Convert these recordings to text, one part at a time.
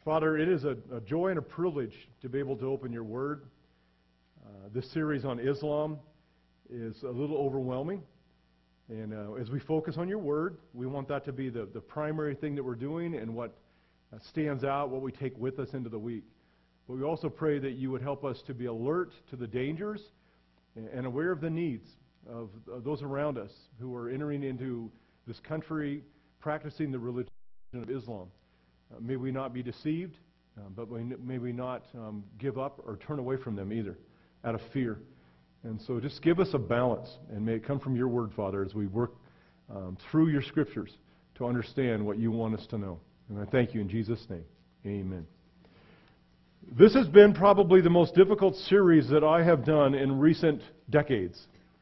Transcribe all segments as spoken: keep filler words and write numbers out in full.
Father, it is a, a joy and a privilege to be able to open your Word. Uh, this series on Islam is a little overwhelming. And uh, as we focus on your Word, we want that to be the, the primary thing that we're doing and what uh, stands out, what we take with us into the week. But we also pray that you would help us to be alert to the dangers and, and aware of the needs of, of those around us who are entering into this country practicing the religion of Islam. Uh, may we not be deceived, uh, but we, may we not um, give up or turn away from them either, out of fear. And so just give us a balance, and may it come from your word, Father, as we work um, through your scriptures to understand what you want us to know. And I thank you in Jesus' name. Amen. This has been probably the most difficult series that I have done in recent decades.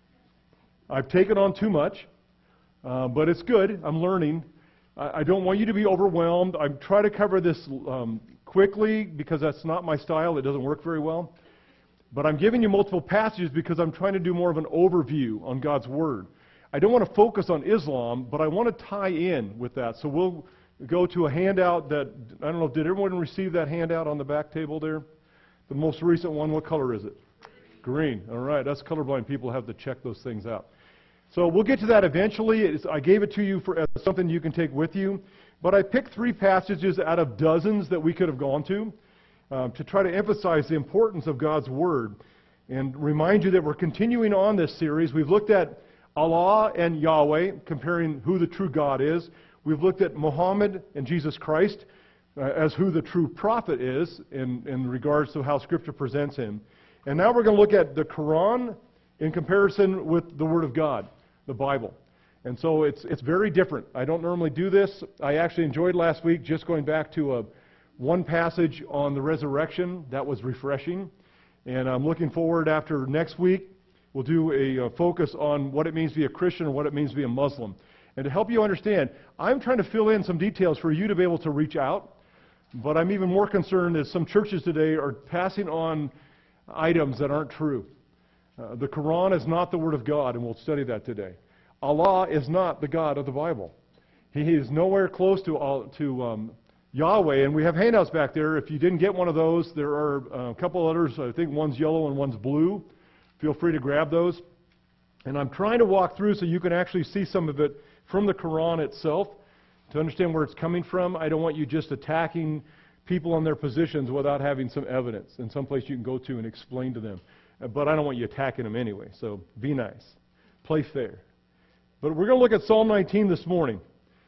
I've taken on too much, uh, but it's good. I'm learning. I don't want you to be overwhelmed. I try to cover this um, quickly because that's not my style. It doesn't work very well. But I'm giving you multiple passages because I'm trying to do more of an overview on God's Word. I don't want to focus on Islam, but I want to tie in with that. So we'll go to a handout that, I don't know, did everyone receive that handout on the back table there? The most recent one, what color is it? Green. All right, us colorblind people have to check those things out. So we'll get to that eventually. It's, I gave it to you for as something you can take with you. But I picked three passages out of dozens that we could have gone to um, to try to emphasize the importance of God's Word and remind you that we're continuing on this series. We've looked at Allah and Yahweh, comparing who the true God is. We've looked at Muhammad and Jesus Christ uh, as who the true prophet is in, in regards to how Scripture presents him. And now we're going to look at the Quran in comparison with the Word of God, the Bible. And so it's it's very different. I don't normally do this. I actually enjoyed last week just going back to a one passage on the resurrection. That was refreshing. And I'm looking forward after next week, we'll do a, a focus on what it means to be a Christian and what it means to be a Muslim. And to help you understand, I'm trying to fill in some details for you to be able to reach out. But I'm even more concerned that some churches today are passing on items that aren't true. Uh, the Quran is not the Word of God, and we'll study that today. Allah is not the God of the Bible. He is nowhere close to, uh, to um, Yahweh, and we have handouts back there. If you didn't get one of those, there are uh, a couple others. I think one's yellow and one's blue. Feel free to grab those. And I'm trying to walk through so you can actually see some of it from the Quran itself to understand where it's coming from. I don't want you just attacking people on their positions without having some evidence and someplace you can go to and explain to them. But I don't want you attacking them anyway, so be nice. Play fair. But we're going to look at Psalm nineteen this morning.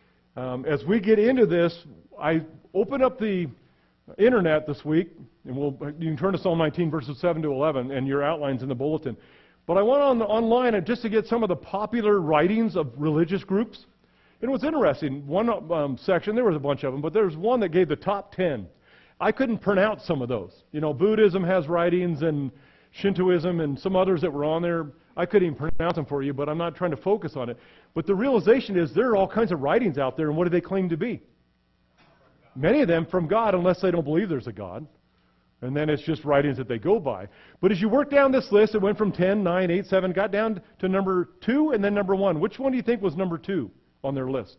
Um, as we get into this, I opened up the internet this week, and we'll, you can turn to Psalm nineteen, verses seven to eleven, and your outlines in the bulletin. But I went on the, online and just to get some of the popular writings of religious groups. And it was interesting. One um, section, there was a bunch of them, but there was one that gave the top ten. I couldn't pronounce some of those. You know, Buddhism has writings, and Shintoism and some others that were on there. I couldn't even pronounce them for you, but I'm not trying to focus on it. But the realization is there are all kinds of writings out there, and what do they claim to be? Many of them from God, unless they don't believe there's a God. And then it's just writings that they go by. But as you work down this list, it went from ten, nine, eight, seven, got down to number two, and then number one. Which one do you think was number two on their list?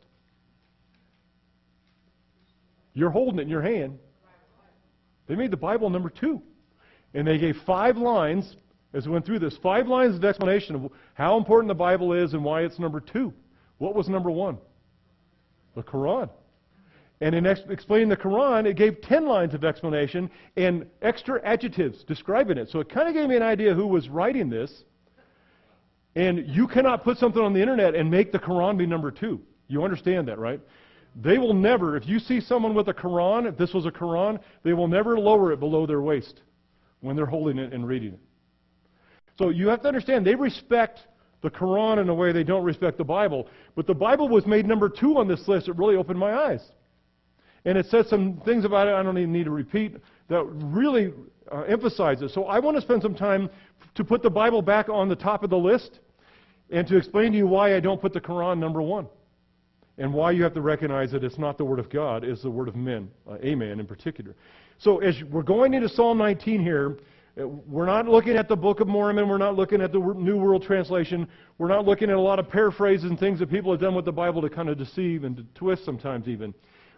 You're holding it in your hand. They made the Bible number two. And they gave five lines, as we went through this, five lines of explanation of how important the Bible is and why it's number two. What was number one? The Quran. And in ex- explaining the Quran, it gave ten lines of explanation and extra adjectives describing it. So it kind of gave me an idea who was writing this. And you cannot put something on the internet and make the Quran be number two. You understand that, right? They will never, if you see someone with a Quran, if this was a Quran, they will never lower it below their waist when they're holding it and reading it. So you have to understand, they respect the Quran in a way they don't respect the Bible. But the Bible was made number two on this list. It really opened my eyes. And it says some things about it I don't even need to repeat that really uh, emphasize it. So I want to spend some time to put the Bible back on the top of the list and to explain to you why I don't put the Quran number one. And why you have to recognize that it's not the Word of God, it's the Word of men, uh, a man in particular. So as we're going into Psalm nineteen here, we're not looking at the Book of Mormon, we're not looking at the New World Translation, we're not looking at a lot of paraphrases and things that people have done with the Bible to kind of deceive and to twist sometimes even.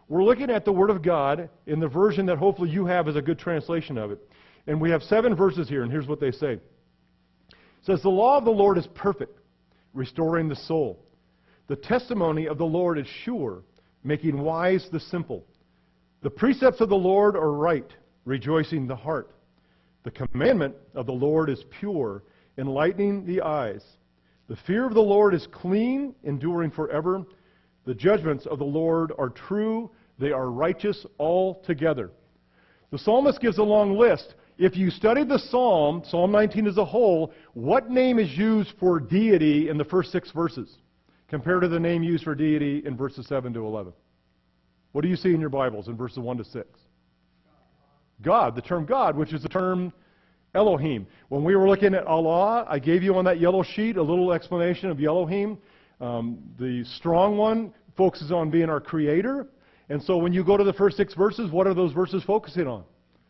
we're looking at the Word of God in the version that hopefully you have as a good translation of it. And we have seven verses here, and here's what they say. It says, "The law of the Lord is perfect, restoring the soul. The testimony of the Lord is sure, making wise the simple. The precepts of the Lord are right, rejoicing the heart. The commandment of the Lord is pure, enlightening the eyes. The fear of the Lord is clean, enduring forever. The judgments of the Lord are true, they are righteous altogether." The psalmist gives a long list. If you study the psalm, Psalm nineteen as a whole, what name is used for deity in the first six verses compared to the name used for deity in verses seven to eleven? What do you see in your Bibles in verses one to six? God, the term God, which is the term Elohim. When we were looking at Allah, I gave you on that yellow sheet a little explanation of Elohim. Um, the strong one focuses on being our creator. And so when you go to the first six verses, what are those verses focusing on?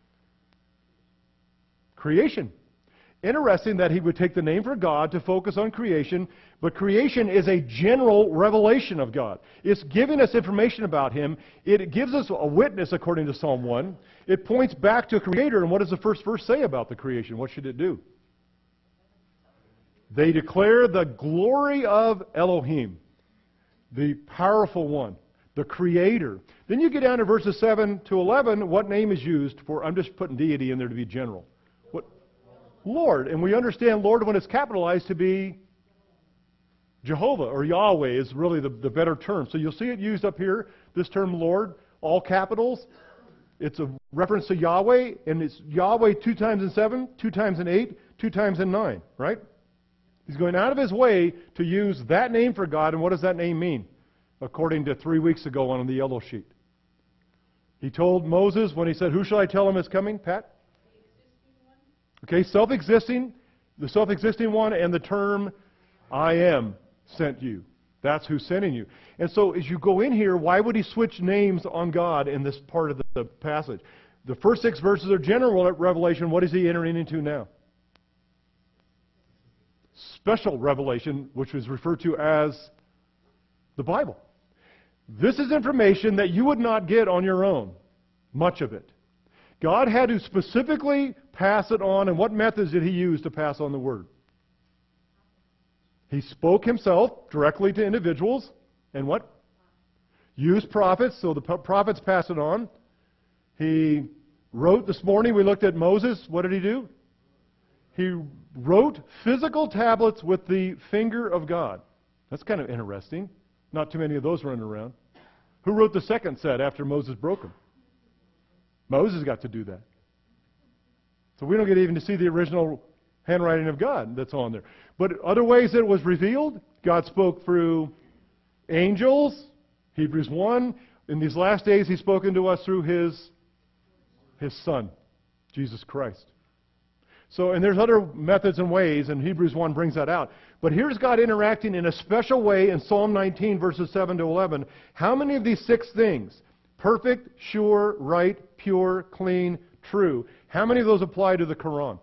Creation. Interesting that he would take the name for God to focus on creation, but creation is a general revelation of God. It's giving us information about Him. It gives us a witness, according to Psalm one. It points back to a Creator, and what does the first verse say about the creation? What should it do? They declare the glory of Elohim, the powerful one, the Creator. Then you get down to verses seven to eleven, what name is used for, I'm just putting deity in there to be general. What? Lord. And we understand Lord when it's capitalized to be Jehovah, or Yahweh is really the, the better term. So you'll see it used up here, this term Lord, all capitals. It's a reference to Yahweh, and it's Yahweh two times in seven, two times in eight, two times in nine, right? He's going out of his way to use that name for God, and what does that name mean? According to three weeks ago on the yellow sheet. He told Moses when he said, "Who shall I tell him is coming?" Pat? Okay, self-existing, the self-existing one, and the term, "I am sent you." That's who's sending you. And so as you go in here, why would he switch names on God in this part of the, the passage? The first six verses are general revelation. What is he entering into now? Special revelation, which is referred to as the Bible. This is information that you would not get on your own, much of it. God had to specifically pass it on, and what methods did he use to pass on the Word? He spoke himself directly to individuals, and what? Used prophets, so the prophets pass it on. He wrote, this morning we looked at Moses. What did he do? He wrote physical tablets with the finger of God. That's kind of interesting. Not too many of those running around. Who wrote the second set after Moses broke them? Moses got to do that. So we don't get even to see the original handwriting of God that's on there. But other ways that it was revealed, God spoke through angels, Hebrews one. In these last days, He's spoken to us through His, His Son, Jesus Christ. So, and there's other methods and ways, and Hebrews one brings that out. But here's God interacting in a special way in Psalm nineteen, verses seven to eleven. How many of these six things, perfect, sure, right, pure, clean, true, how many of those apply to the Quran?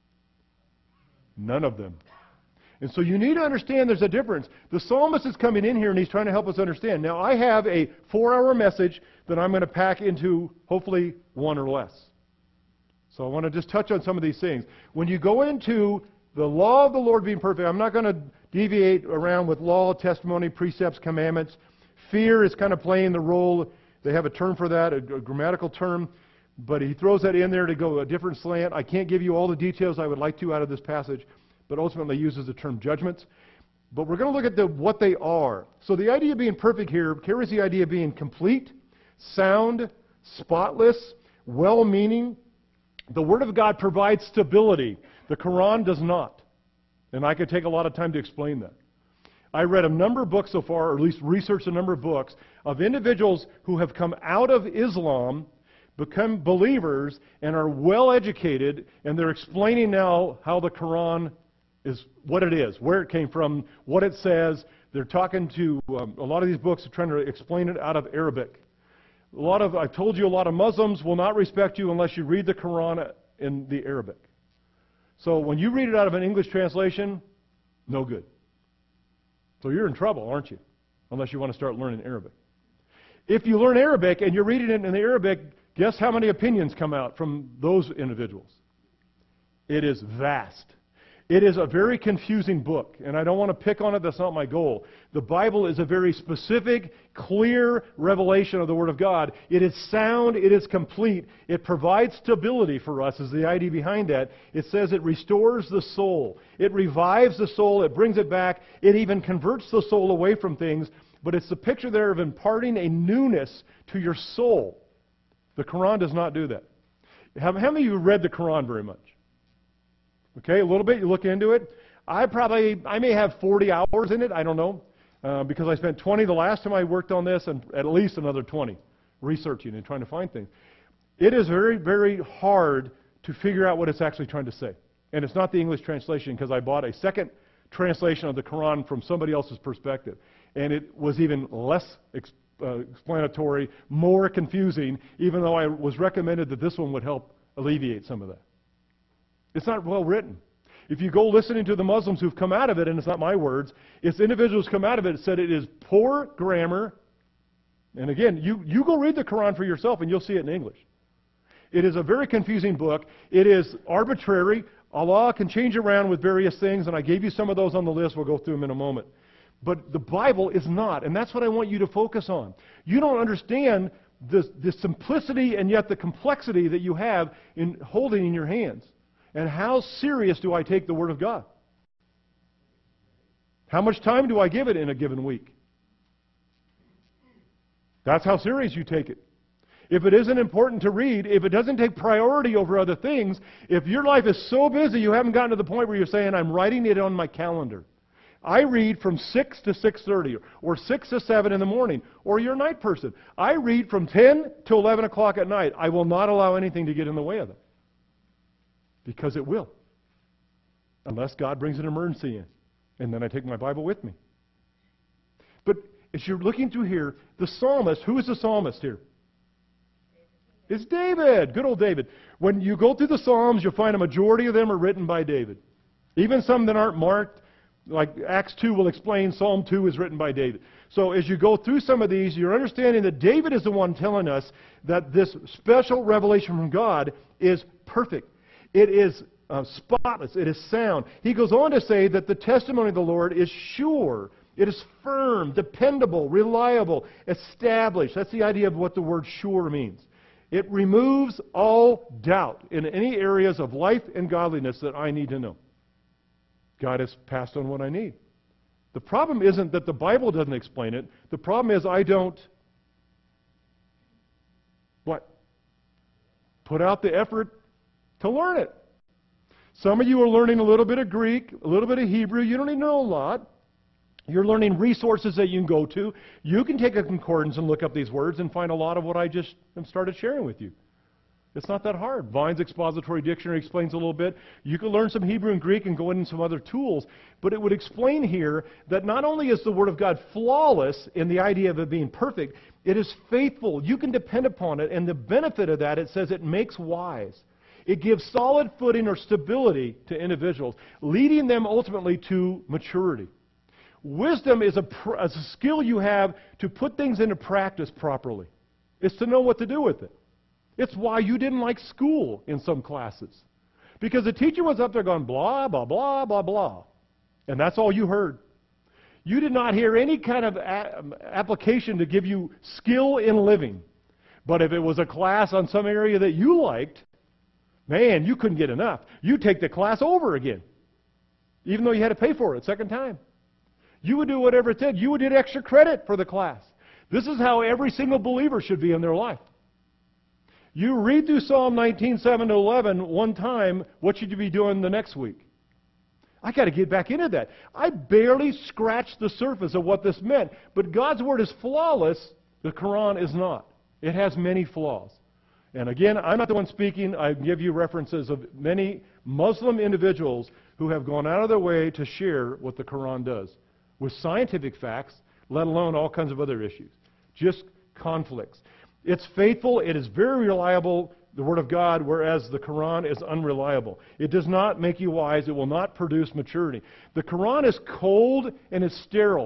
None of them. And so you need to understand there's a difference. The psalmist is coming in here and he's trying to help us understand. Now, I have a four-hour message that I'm going to pack into hopefully one or less. So I want to just touch on some of these things. When you go into the law of the Lord being perfect, I'm not going to deviate around with law, testimony, precepts, commandments. Fear is kind of playing the role. They have a term for that, a, a grammatical term. But he throws that in there to go a different slant. I can't give you all the details I would like to out of this passage, but ultimately uses the term judgments. But we're going to look at the, what they are. So the idea of being perfect here carries the idea of being complete, sound, spotless, well-meaning. The Word of God provides stability. The Quran does not. And I could take a lot of time to explain that. I read a number of books so far, or at least researched a number of books, of individuals who have come out of Islam, become believers, and are well educated, and they're explaining now how the Quran is, what it is, where it came from, what it says. They're talking to, um, a lot of these books are trying to explain it out of Arabic. A lot of, I've told you, a lot of Muslims will not respect you unless you read the Quran in the Arabic. So when you read it out of an English translation, no good. So you're in trouble, aren't you? Unless you want to start learning Arabic. If you learn Arabic and you're reading it in the Arabic, guess how many opinions come out from those individuals? It is vast. It is a very confusing book, and I don't want to pick on it. That's not my goal. The Bible is a very specific, clear revelation of the Word of God. It is sound. It is complete. It provides stability for us, is the idea behind that. It says it restores the soul. It revives the soul. It brings it back. It even converts the soul away from things. But it's the picture there of imparting a newness to your soul. The Quran does not do that. How, how many of you read the Quran very much? Okay, a little bit. You look into it. I probably, I may have forty hours in it. I don't know. Uh, because I spent twenty the last time I worked on this, and at least another twenty researching and trying to find things. It is very, very hard to figure out what it's actually trying to say. And it's not the English translation, because I bought a second translation of the Quran from somebody else's perspective. And it was even less ex- uh, explanatory, more confusing, even though I was recommended that this one would help alleviate some of that. It's not well written. If you go listening to the Muslims who've come out of it, and it's not my words, it's individuals come out of it and said it is poor grammar. And again, you, you go read the Quran for yourself and you'll see it in English. It is a very confusing book. It is arbitrary. Allah can change around with various things, and I gave you some of those on the list. We'll go through them in a moment. But the Bible is not, and that's what I want you to focus on. You don't understand the, the simplicity and yet the complexity that you have in holding in your hands. And how serious do I take the Word of God? How much time do I give it in a given week? That's how serious you take it. If it isn't important to read, if it doesn't take priority over other things, if your life is so busy you haven't gotten to the point where you're saying, I'm writing it on my calendar. I read from six to six thirty, or six to seven in the morning, or you're a night person. I read from ten to eleven o'clock at night. I will not allow anything to get in the way of it. Because it will. Unless God brings an emergency in. And then I take my Bible with me. But as you're looking through here, the psalmist, who is the psalmist here? It's David. Good old David. When you go through the Psalms, you'll find a majority of them are written by David. Even some that aren't marked, like Acts two will explain, Psalm two is written by David. So as you go through some of these, you're understanding that David is the one telling us that this special revelation from God is perfect. It is uh, spotless. It is sound. He goes on to say that the testimony of the Lord is sure. It is firm, dependable, reliable, established. That's the idea of what the word sure means. It removes all doubt in any areas of life and godliness that I need to know. God has passed on what I need. The problem isn't that the Bible doesn't explain it. The problem is I don't, what? Put out the effort to learn it. Some of you are learning a little bit of Greek, a little bit of Hebrew. You don't even know a lot. You're learning resources that you can go to. You can take a concordance and look up these words and find a lot of what I just have started sharing with you. It's not that hard. Vine's Expository Dictionary explains a little bit. You can learn some Hebrew and Greek and go into some other tools. But it would explain here that not only is the Word of God flawless in the idea of it being perfect, it is faithful. You can depend upon it. And the benefit of that, it says it makes wise. It gives solid footing or stability to individuals, leading them ultimately to maturity. Wisdom is a, pr- is a skill you have to put things into practice properly. It's to know what to do with it. It's why you didn't like school in some classes. Because the teacher was up there going blah, blah, blah, blah, blah. And that's all you heard. You did not hear any kind of a- application to give you skill in living. But if it was a class on some area that you liked, man, you couldn't get enough. You'd take the class over again, even though you had to pay for it a second time. You would do whatever it did. You would get extra credit for the class. This is how every single believer should be in their life. You read through Psalm nineteen, seven to eleven one time, what should you be doing the next week? I got to get back into that. I barely scratched the surface of what this meant. But God's Word is flawless. The Quran is not. It has many flaws. And again, I'm not the one speaking. I give you references of many Muslim individuals who have gone out of their way to share what the Quran does with scientific facts, let alone all kinds of other issues. Just conflicts. It's faithful. It is very reliable, the Word of God, whereas the Quran is unreliable. It does not make you wise. It will not produce maturity. The Quran is cold and it's sterile.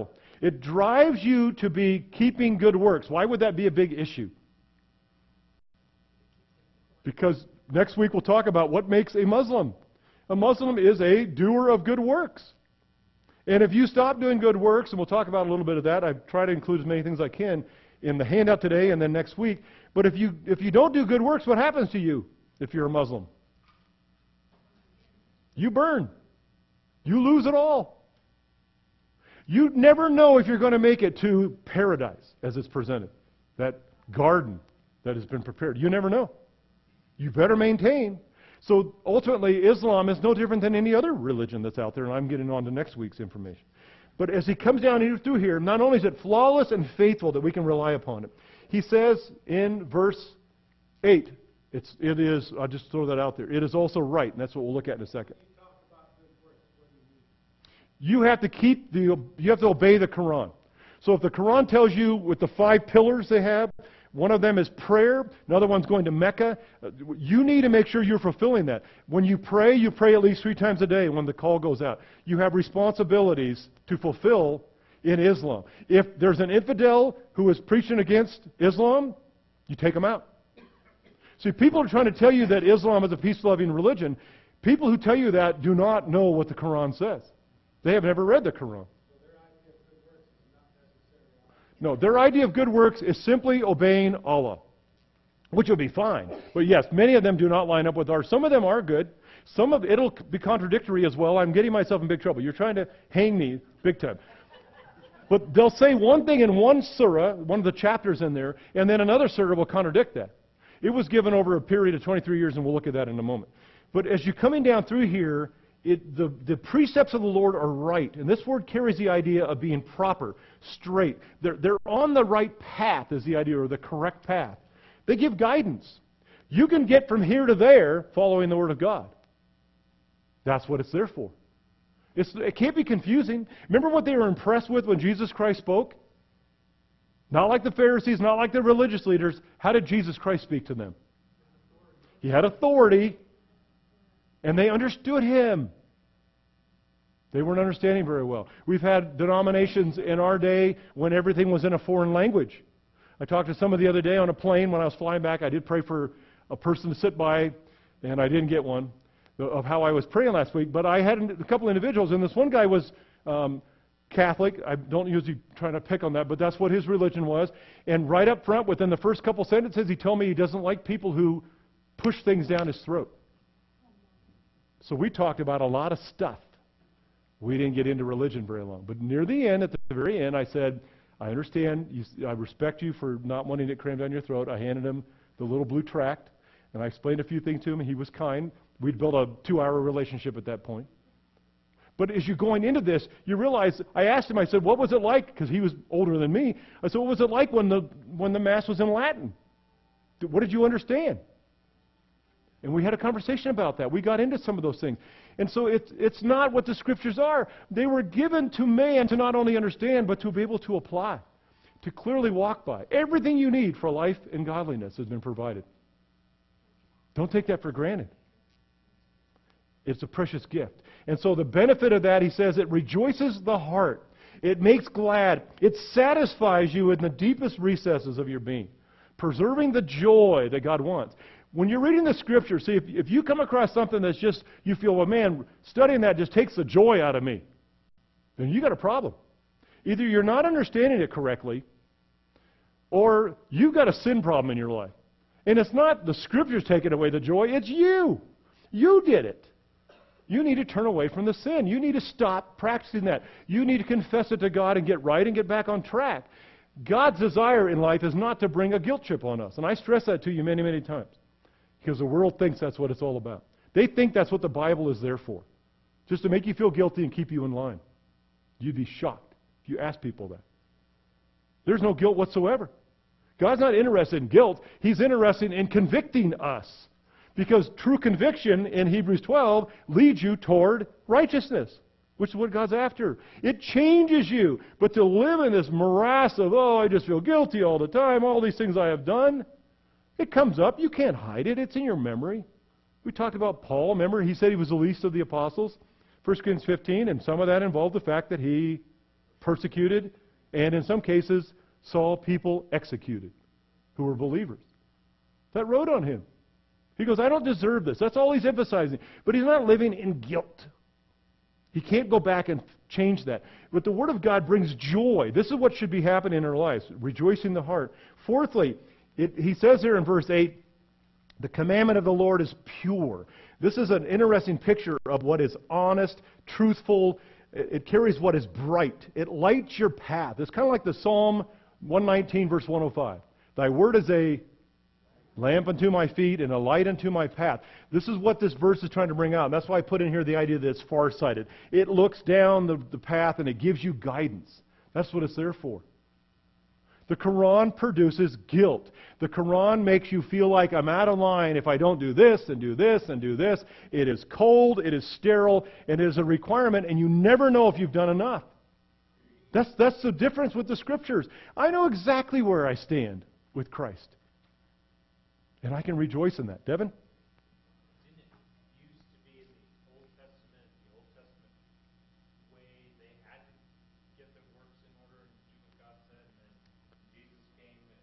It drives you to be keeping good works. Why would that be a big issue? Because next week we'll talk about what makes a Muslim. A Muslim is a doer of good works. And if you stop doing good works, and we'll talk about a little bit of that, I try to include as many things as I can in the handout today and then next week. But if you if you don't do good works, what happens to you if you're a Muslim? You burn. You lose it all. You never know if you're going to make it to paradise as it's presented, that garden that has been prepared. You never know. You better maintain. So ultimately, Islam is no different than any other religion that's out there, and I'm getting on to next week's information. But as he comes down here, through here, not only is it flawless and faithful that we can rely upon it, he says in verse eight, it's, it is, I'll just throw that out there, it is also right, and that's what we'll look at in a second. You have to keep the, you have to obey the Quran. So if the Quran tells you with the five pillars they have, one of them is prayer, another one's going to Mecca, you need to make sure you're fulfilling that. When you pray, you pray at least three times a day when the call goes out. You have responsibilities to fulfill in Islam. If there's an infidel who is preaching against Islam, you take them out. See, people are trying to tell you that Islam is a peace-loving religion. People who tell you that do not know what the Quran says. They have never read the Quran. No, their idea of good works is simply obeying Allah, which will be fine. But yes, many of them do not line up with ours. Some of them are good. Some of it'll be contradictory as well. I'm getting myself in big trouble. You're trying to hang me big time. But they'll say one thing in one surah, one of the chapters in there, and then another surah will contradict that. It was given over a period of twenty-three years, and we'll look at that in a moment. But as you're coming down through here, It, the, the precepts of the Lord are right. And this word carries the idea of being proper, straight. They're, they're on the right path is the idea, or the correct path. They give guidance. You can get from here to there following the Word of God. That's what it's there for. It's, it can't be confusing. Remember what they were impressed with when Jesus Christ spoke? Not like the Pharisees, not like the religious leaders. How did Jesus Christ speak to them? He had authority. And they understood Him. They weren't understanding very well. We've had denominations in our day when everything was in a foreign language. I talked to someone the other day on a plane when I was flying back. I did pray for a person to sit by, and I didn't get one, of how I was praying last week. But I had a couple individuals, and this one guy was um, Catholic. I don't usually try to pick on that, but that's what his religion was. And right up front, within the first couple sentences, he told me he doesn't like people who push things down his throat. So we talked about a lot of stuff. We didn't get into religion very long. But near the end, at the very end, I said, I understand, you, I respect you for not wanting it crammed down your throat. I handed him the little blue tract, and I explained a few things to him, and he was kind. We'd built a two-hour relationship at that point. But as you're going into this, you realize, I asked him, I said, what was it like? Because he was older than me. I said, what was it like when the, when the Mass was in Latin? What did you understand? And we had a conversation about that. We got into some of those things. And so it's, it's not what the Scriptures are. They were given to man to not only understand, but to be able to apply, to clearly walk by. Everything you need for life and godliness has been provided. Don't take that for granted. It's a precious gift. And so the benefit of that, he says, it rejoices the heart. It makes glad. It satisfies you in the deepest recesses of your being, preserving the joy that God wants. When you're reading the Scripture, see, if, if you come across something that's just, you feel, well, man, studying that just takes the joy out of me, then you got a problem. Either you're not understanding it correctly, or you've got a sin problem in your life. And it's not the Scriptures taking away the joy, it's you. You did it. You need to turn away from the sin. You need to stop practicing that. You need to confess it to God and get right and get back on track. God's desire in life is not to bring a guilt trip on us. And I stress that to you many, many times. Because the world thinks that's what it's all about. They think that's what the Bible is there for. Just to make you feel guilty and keep you in line. You'd be shocked if you ask people that. There's no guilt whatsoever. God's not interested in guilt. He's interested in convicting us. Because true conviction in Hebrews twelve leads you toward righteousness, which is what God's after. It changes you. But to live in this morass of, oh, I just feel guilty all the time, all these things I have done, it comes up. You can't hide it. It's in your memory. We talked about Paul. Remember, he said he was the least of the apostles. First Corinthians fifteen, and some of that involved the fact that he persecuted and in some cases saw people executed who were believers. That wrote on him. He goes, I don't deserve this. That's all he's emphasizing. But he's not living in guilt. He can't go back and change that. But the Word of God brings joy. This is what should be happening in our lives, rejoicing the heart. Fourthly, it, he says here in verse eight, the commandment of the Lord is pure. This is an interesting picture of what is honest, truthful. It, it carries what is bright. It lights your path. It's kind of like the Psalm one nineteen, verse one oh five. Thy word is a lamp unto my feet and a light unto my path. This is what this verse is trying to bring out. And that's why I put in here the idea that it's farsighted. It looks down the, the path and it gives you guidance. That's what it's there for. The Quran produces guilt. The Quran makes you feel like I'm out of line if I don't do this and do this and do this. It is cold, it is sterile, and it is a requirement, and you never know if you've done enough. That's, that's the difference with the Scriptures. I know exactly where I stand with Christ. And I can rejoice in that. Devin? Didn't it used to be in the Old Testament, the Old Testament way, they had to get their works in order and do what God said, and then Jesus came and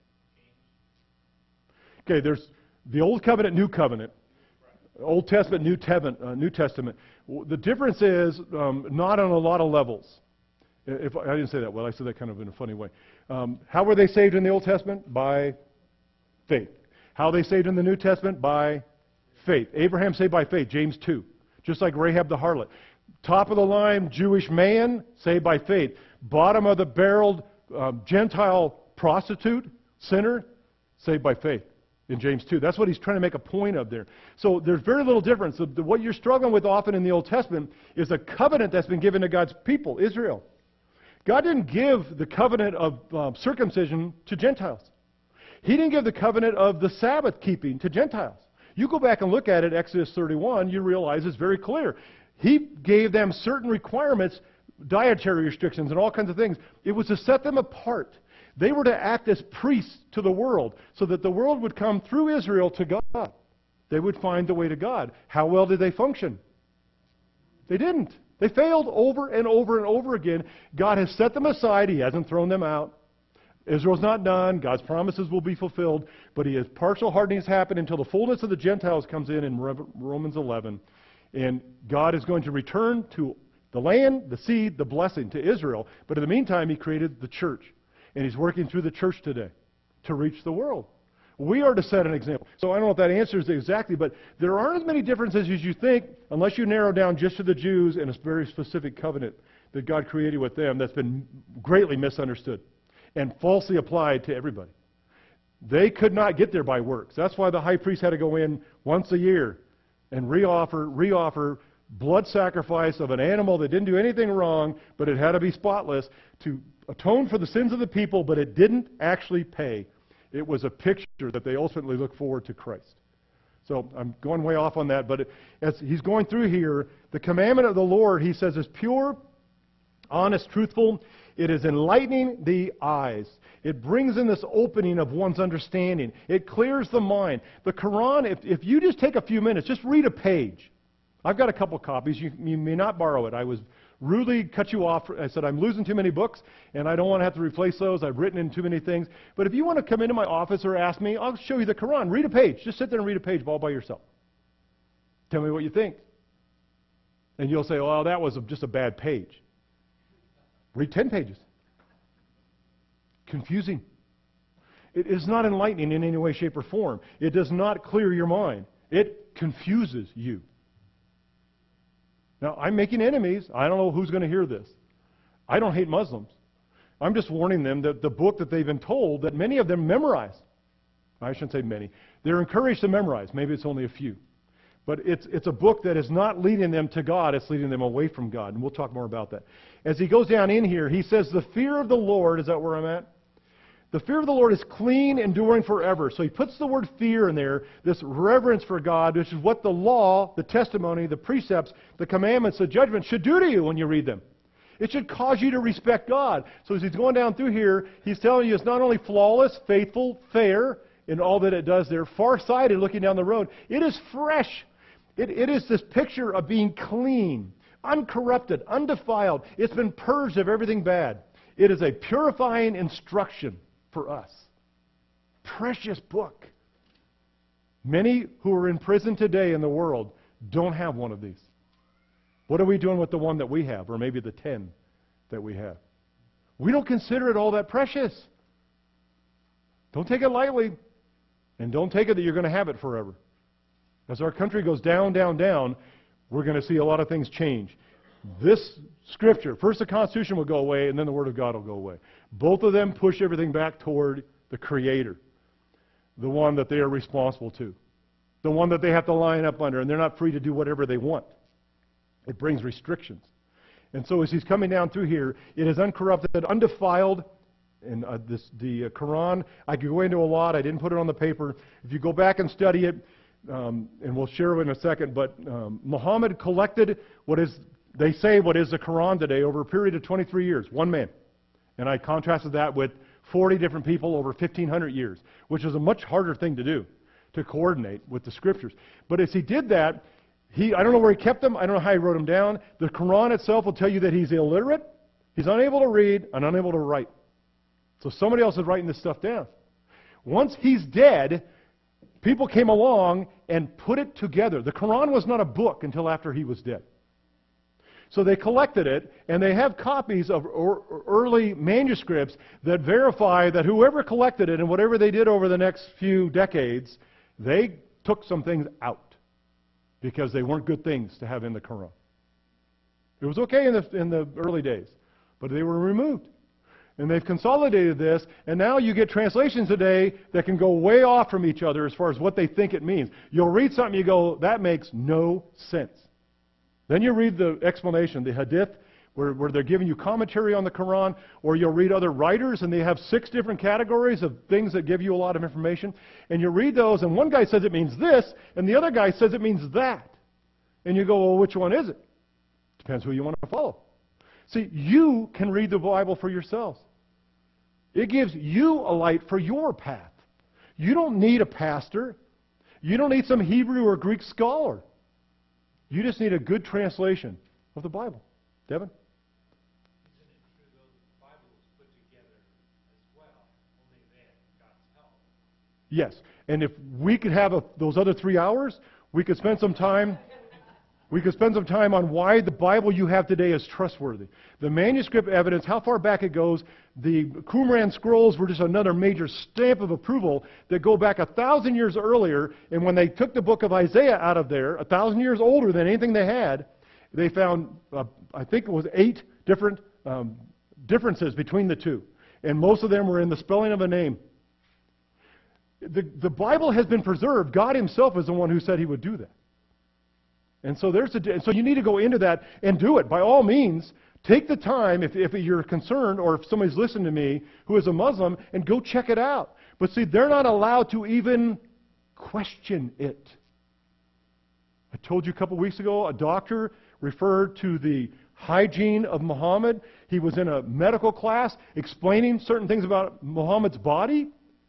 changed? Okay, there's the Old Covenant, New Covenant. Old Testament, New Testament. Uh, New Testament. The difference is um, not on a lot of levels. If I didn't say that well, I said that kind of in a funny way. Um, how were they saved in the Old Testament? By faith. How are they saved in the New Testament? By faith. Abraham saved by faith, James two. Just like Rahab the harlot. Top of the line, Jewish man, saved by faith. Bottom of the barrel, uh, Gentile prostitute, sinner, saved by faith in James two. That's what he's trying to make a point of there. So there's very little difference. The, the, what you're struggling with often in the Old Testament is a covenant that's been given to God's people, Israel. God didn't give the covenant of uh, circumcision to Gentiles. He didn't give the covenant of the Sabbath keeping to Gentiles. You go back and look at it, Exodus thirty-one, you realize it's very clear. He gave them certain requirements, dietary restrictions and all kinds of things. It was to set them apart. They were to act as priests to the world so that the world would come through Israel to God. They would find the way to God. How well did they function? They didn't. They failed over and over and over again. God has set them aside. He hasn't thrown them out. Israel's not done. God's promises will be fulfilled. But he has partial hardenings happen until the fullness of the Gentiles comes in in Romans eleven. And God is going to return to the land, the seed, the blessing to Israel. But in the meantime, he created the church. And he's working through the church today to reach the world. We are to set an example. So I don't know if that answers it exactly, but there aren't as many differences as you think unless you narrow down just to the Jews and a very specific covenant that God created with them that's been greatly misunderstood and falsely applied to everybody. They could not get there by works. That's why the high priest had to go in once a year and reoffer, reoffer blood sacrifice of an animal that didn't do anything wrong, but it had to be spotless to atone for the sins of the people, but it didn't actually pay. It was a picture that they ultimately look forward to Christ. So I'm going way off on that, but as he's going through here, the commandment of the Lord, he says, is pure, honest, truthful. It is enlightening the eyes. It brings in this opening of one's understanding. It clears the mind. The Quran, if, if you just take a few minutes, just read a page. I've got a couple copies. You, you may not borrow it. I was rudely cut you off. I said, I'm losing too many books, and I don't want to have to replace those. I've written in too many things. But if you want to come into my office or ask me, I'll show you the Quran. Read a page. Just sit there and read a page all by yourself. Tell me what you think. And you'll say, oh, that was a, just a bad page. Read ten pages. Confusing. It is not enlightening in any way, shape, or form. It does not clear your mind. It confuses you. Now, I'm making enemies. I don't know who's going to hear this. I don't hate Muslims. I'm just warning them that the book that they've been told, that many of them memorize. I shouldn't say many. They're encouraged to memorize. Maybe it's only a few. But it's, it's a book that is not leading them to God. It's leading them away from God. And we'll talk more about that. As he goes down in here, he says, the fear of the Lord, is that where I'm at? The fear of the Lord is clean, enduring forever. So he puts the word fear in there, this reverence for God, which is what the law, the testimony, the precepts, the commandments, the judgments should do to you when you read them. It should cause you to respect God. So as he's going down through here, he's telling you it's not only flawless, faithful, fair in all that it does there, far-sighted looking down the road. It is fresh. It, it is this picture of being clean, uncorrupted, undefiled. It's been purged of everything bad. It is a purifying instruction for us. Precious book. Many who are in prison today in the world don't have one of these. What are we doing with the one that we have, or maybe the ten that we have? We don't consider it all that precious. Don't take it lightly, and don't take it that you're going to have it forever. As our country goes down, down, down, we're going to see a lot of things change. This Scripture, first the Constitution will go away, and then the Word of God will go away. Both of them push everything back toward the Creator, the one that they are responsible to, the one that they have to line up under, and they're not free to do whatever they want. It brings restrictions. And so as he's coming down through here, it is uncorrupted, undefiled. And uh, this, the uh, Quran, I could go into a lot. I didn't put it on the paper. If you go back and study it, um, and we'll share it in a second, but um, Muhammad collected what is, they say, what is the Quran today over a period of twenty-three years, one man. And I contrasted that with forty different people over fifteen hundred years, which is a much harder thing to do, to coordinate with the Scriptures. But as he did that, he, I don't know where he kept them. I don't know how he wrote them down. The Quran itself will tell you that he's illiterate, he's unable to read, and unable to write. So somebody else is writing this stuff down. Once he's dead, people came along and put it together. The Quran was not a book until after he was dead. So they collected it, and they have copies of early manuscripts that verify that whoever collected it and whatever they did over the next few decades, they took some things out because they weren't good things to have in the Quran. It was okay in the, in the early days, but they were removed. And they've consolidated this, and now you get translations today that can go way off from each other as far as what they think it means. You'll read something, you go, that makes no sense. Then you read the explanation, the hadith, where, where they're giving you commentary on the Quran, or you'll read other writers, and they have six different categories of things that give you a lot of information. And you read those, and one guy says it means this, and the other guy says it means that. And you go, well, which one is it? Depends who you want to follow. See, you can read the Bible for yourselves. It gives you a light for your path. You don't need a pastor. You don't need some Hebrew or Greek scholar. You just need a good translation of the Bible. Devin? Isn't it true, though, the Bible was put together as well, only they had God's help? Yes. And if we could have a, those other three hours, we could spend some time... We could spend some time on why the Bible you have today is trustworthy. The manuscript evidence, how far back it goes, the Qumran scrolls were just another major stamp of approval that go back a thousand years earlier, and when they took the book of Isaiah out of there, a thousand years older than anything they had, they found, uh, I think it was eight different um, differences between the two. And most of them were in the spelling of a name. The, the Bible has been preserved. God himself is the one who said he would do that. And so there's a, so you need to go into that and do it. By all means, take the time, if, if you're concerned or if somebody's listening to me who is a Muslim, and go check it out. But see, they're not allowed to even question it. I told you a couple weeks ago, a doctor referred to the hygiene of Muhammad. He was in a medical class explaining certain things about Muhammad's body.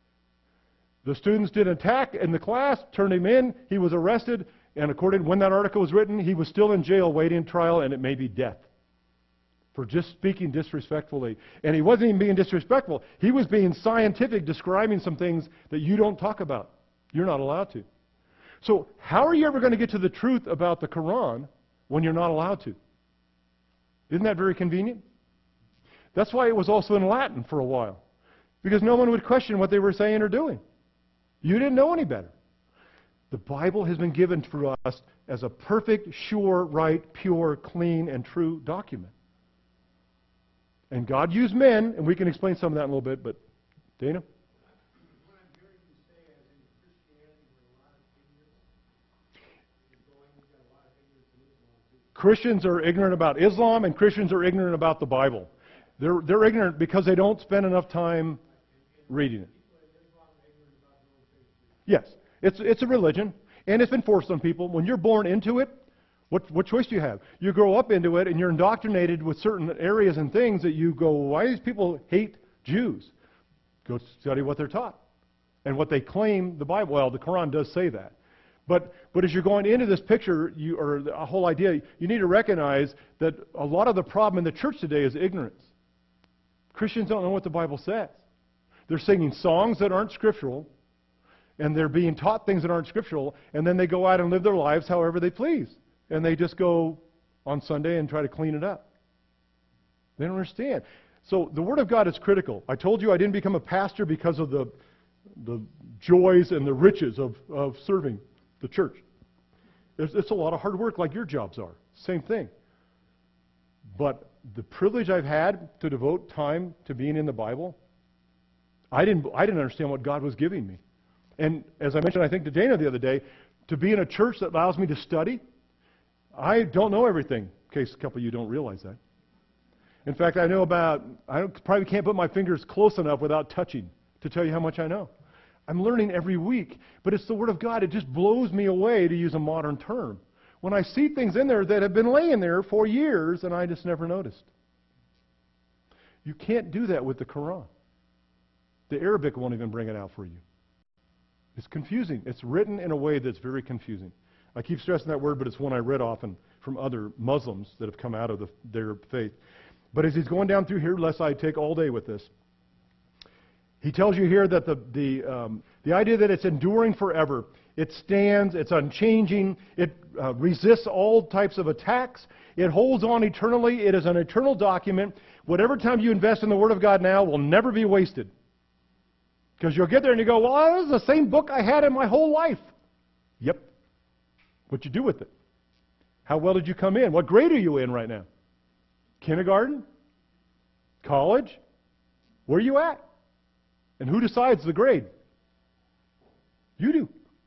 The students did an attack in the class, turned him in, he was arrested. And according to when that article was written, he was still in jail waiting trial, and it may be death for just speaking disrespectfully. And he wasn't even being disrespectful. He was being scientific, describing some things that you don't talk about. You're not allowed to. So how are you ever going to get to the truth about the Quran when you're not allowed to? Isn't that very convenient? That's why it was also in Latin for a while, because no one would question what they were saying or doing. You didn't know any better. The Bible has been given for us as a perfect, sure, right, pure, clean, and true document. And God used men, and we can explain some of that in a little bit, but Dana? What I'm hearing you say is in Christianity there's a lot of ignorance. You're going, we've got a lot of ignorance in Islam too. Christians are ignorant about Islam, and Christians are ignorant about the Bible. They're, they're ignorant because they don't spend enough time reading it. Yes. It's, it's a religion, and it's been forced on people. When you're born into it, what, what choice do you have? You grow up into it, and you're indoctrinated with certain areas and things that you go, why do these people hate Jews? Go study what they're taught and what they claim the Bible. Well, the Quran does say that. But, but as you're going into this picture, you, or a whole idea, you need to recognize that a lot of the problem in the church today is ignorance. Christians don't know what the Bible says. They're singing songs that aren't scriptural, and they're being taught things that aren't scriptural, and then they go out and live their lives however they please. And they just go on Sunday and try to clean it up. They don't understand. So the Word of God is critical. I told you I didn't become a pastor because of the, the joys and the riches of, of serving the church. It's, it's a lot of hard work like your jobs are. Same thing. But the privilege I've had to devote time to being in the Bible, I didn't, I didn't understand what God was giving me. And as I mentioned, I think to Dana the other day, to be in a church that allows me to study, I don't know everything, in case a couple of you don't realize that. In fact, I know about, I don't, probably can't put my fingers close enough without touching to tell you how much I know. I'm learning every week, but it's the Word of God. It just blows me away, to use a modern term, when I see things in there that have been laying there for years and I just never noticed. You can't do that with the Quran. The Arabic won't even bring it out for you. It's confusing. It's written in a way that's very confusing. I keep stressing that word, but it's one I read often from other Muslims that have come out of the, their faith. But as he's going down through here, lest I take all day with this, he tells you here that the, the, um, the idea that it's enduring forever, it stands, it's unchanging, it uh, resists all types of attacks, it holds on eternally, it is an eternal document. Whatever time you invest in the Word of God now will never be wasted. Because you'll get there and you go, well, this is the same book I had in my whole life. Yep. What you do with it? How well did you come in? What grade are you in right now? Kindergarten? College? Where are you at? And who decides the grade? You do.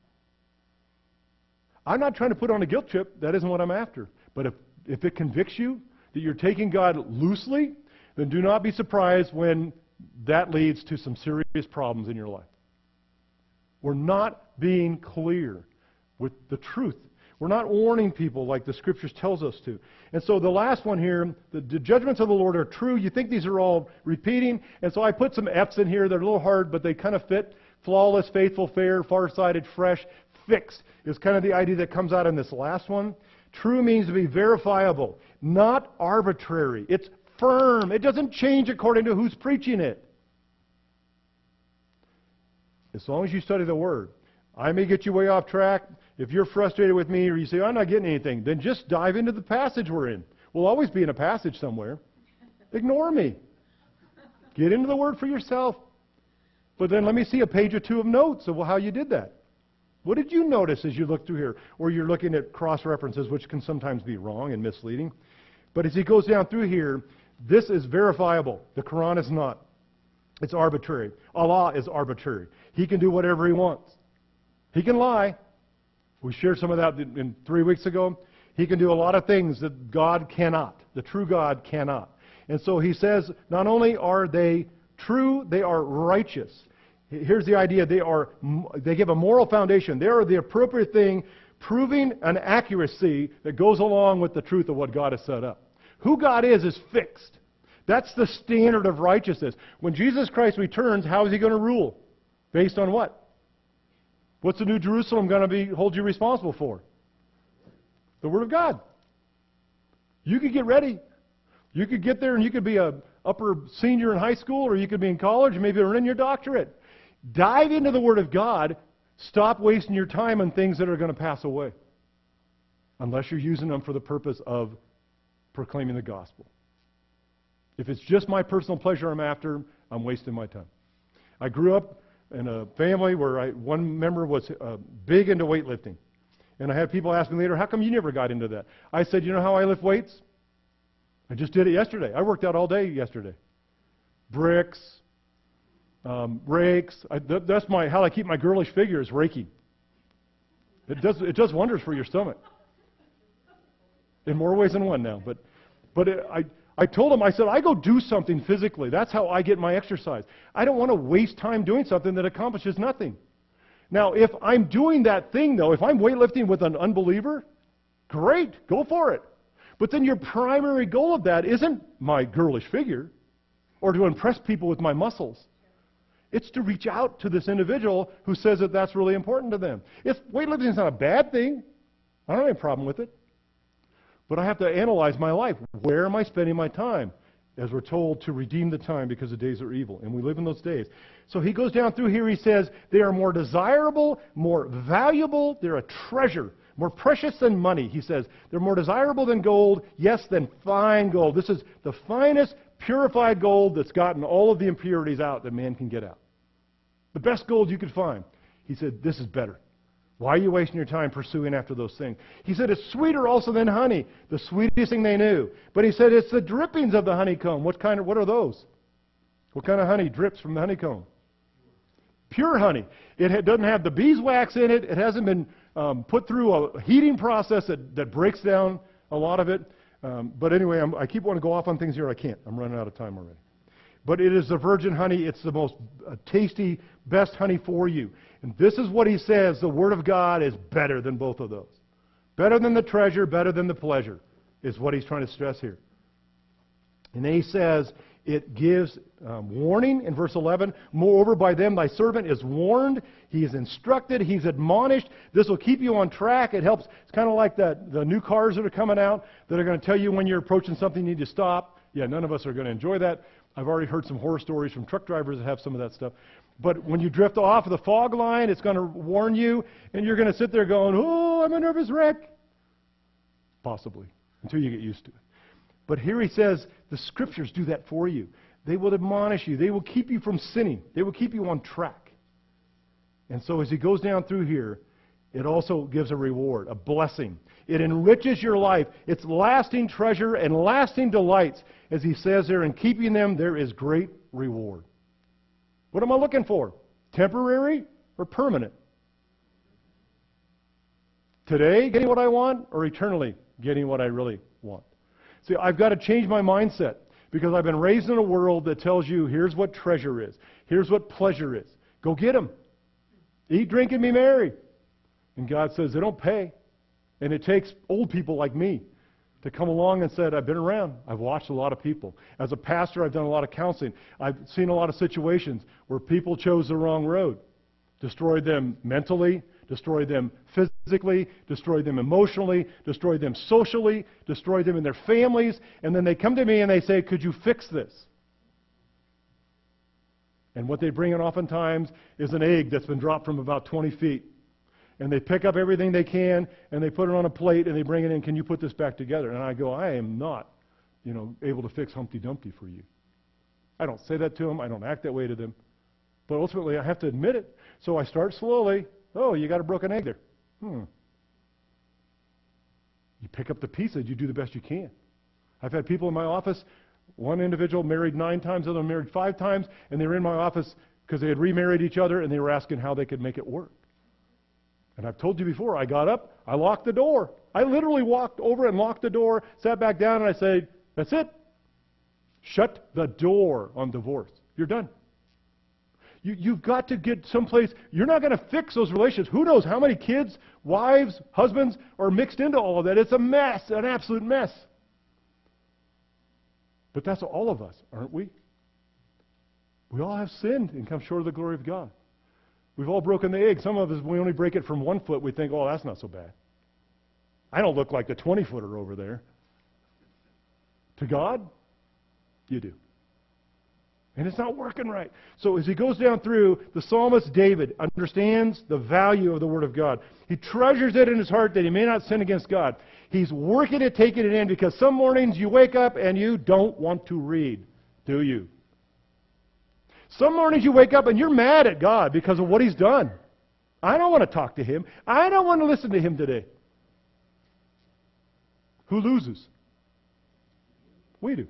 I'm not trying to put on a guilt trip. That isn't what I'm after. But if, if it convicts you that you're taking God loosely, then do not be surprised when that leads to some serious problems in your life. We're not being clear with the truth. We're not warning people like the Scriptures tells us to. And so the last one here, the, the judgments of the Lord are true. You think these are all repeating. And so I put some F's in here. They're a little hard, but they kind of fit. Flawless, faithful, fair, far-sighted, fresh, fixed is kind of the idea that comes out in this last one. True means to be verifiable, not arbitrary. It's firm. It doesn't change according to who's preaching it. As long as you study the Word. I may get you way off track. If you're frustrated with me or you say, I'm not getting anything, then just dive into the passage we're in. We'll always be in a passage somewhere. Ignore me. Get into the Word for yourself. But then let me see a page or two of notes of how you did that. What did you notice as you look through here? Or you're looking at cross-references, which can sometimes be wrong and misleading. But as he goes down through here, this is verifiable. The Quran is not. It's arbitrary. Allah is arbitrary. He can do whatever He wants. He can lie. We shared some of that in, in three weeks ago. He can do a lot of things that God cannot. The true God cannot. And so He says, not only are they true, they are righteous. Here's the idea. They are. They give a moral foundation. They are the appropriate thing, proving an accuracy that goes along with the truth of what God has set up. Who God is is fixed. That's the standard of righteousness. When Jesus Christ returns, how is He going to rule? Based on what? What's the New Jerusalem going to be hold you responsible for? The Word of God. You could get ready. You could get there and you could be a upper senior in high school, or you could be in college and maybe earning your doctorate. Dive into the Word of God. Stop wasting your time on things that are going to pass away. Unless you're using them for the purpose of proclaiming the gospel. If it's just my personal pleasure I'm after, I'm wasting my time. I grew up in a family where I, one member was uh, big into weightlifting. And I had people ask me later, how come you never got into that? I said, you know how I lift weights? I just did it yesterday. I worked out all day yesterday. Bricks, um, rakes. I, th- that's my how I keep my girlish figure is raking. It does it does wonders for your stomach. In more ways than one now. But but it, I I told him, I said, I go do something physically. That's how I get my exercise. I don't want to waste time doing something that accomplishes nothing. Now, if I'm doing that thing, though, if I'm weightlifting with an unbeliever, great, go for it. But then your primary goal of that isn't my girlish figure or to impress people with my muscles. It's to reach out to this individual who says that that's really important to them. If weightlifting is not a bad thing, I don't have any problem with it. But I have to analyze my life. Where am I spending my time? as we're told, to redeem the time because the days are evil. And we live in those days. So he goes down through here, he says, they are more desirable, more valuable, they're a treasure, more precious than money. He says, they're more desirable than gold, yes, than fine gold. This is the finest purified gold that's gotten all of the impurities out that man can get out. The best gold you could find. He said, this is better. Why are you wasting your time pursuing after those things? He said, it's sweeter also than honey, the sweetest thing they knew. But he said, it's the drippings of the honeycomb. What kind of, what are those? What kind of honey drips from the honeycomb? Pure honey. It ha- doesn't have the beeswax in it. It hasn't been um, put through a heating process that, that breaks down a lot of it. Um, but anyway, I'm, I keep wanting to go off on things here. I can't. I'm running out of time already. But it is the virgin honey. It's the most uh, tasty, best honey for you. And this is what he says. The Word of God is better than both of those. Better than the treasure, better than the pleasure, is what he's trying to stress here. And then he says, it gives um, warning in verse eleven. Moreover, by them thy servant is warned. He is instructed. He's admonished. This will keep you on track. It helps. It's kind of like that, the new cars that are coming out that are going to tell you when you're approaching something you need to stop. Yeah, none of us are going to enjoy that. I've already heard some horror stories from truck drivers that have some of that stuff. But when you drift off of the fog line, it's going to warn you, and you're going to sit there going, oh, I'm a nervous wreck. Possibly, until you get used to it. But here he says, the Scriptures do that for you. They will admonish you. They will keep you from sinning. They will keep you on track. And so as he goes down through here, it also gives a reward, a blessing. It enriches your life. It's lasting treasure and lasting delights. As he says there, in keeping them, there is great reward. What am I looking for? Temporary or permanent? Today, getting what I want, or eternally getting what I really want? See, I've got to change my mindset because I've been raised in a world that tells you, here's what treasure is. Here's what pleasure is. Go get them. Eat, drink, and be merry. And God says they don't pay. And it takes old people like me to come along and said, I've been around. I've watched a lot of people. As a pastor, I've done a lot of counseling. I've seen a lot of situations where people chose the wrong road. Destroyed them mentally, destroyed them physically, destroyed them emotionally, destroyed them socially, destroyed them in their families. And then they come to me and they say, could you fix this? And what they bring in oftentimes is an egg that's been dropped from about twenty feet. And they pick up everything they can, and they put it on a plate, and they bring it in. Can you put this back together? And I go, I am not, you know, able to fix Humpty Dumpty for you. I don't say that to them. I don't act that way to them. But ultimately, I have to admit it. So I start slowly. Oh, you got a broken egg there. Hmm. You pick up the pieces. You do the best you can. I've had people in my office, one individual married nine times, the other married five times, and they were in my office because they had remarried each other, and they were asking how they could make it work. And I've told you before, I got up, I locked the door. I literally walked over and locked the door, sat back down, and I said, that's it. Shut the door on divorce. You're done. You, you've got to get someplace. You're not going to fix those relationships. Who knows how many kids, wives, husbands are mixed into all of that. It's a mess, an absolute mess. But that's all of us, aren't we? We all have sinned and come short of the glory of God. We've all broken the egg. Some of us, we only break it from one foot. We think, oh, that's not so bad. I don't look like the twenty-footer over there. To God, you do. And it's not working right. So as he goes down through, the psalmist David understands the value of the Word of God. He treasures it in his heart that he may not sin against God. He's working at taking it in because some mornings you wake up and you don't want to read, do you? Some mornings you wake up and you're mad at God because of what He's done. I don't want to talk to Him. I don't want to listen to Him today. Who loses? We do.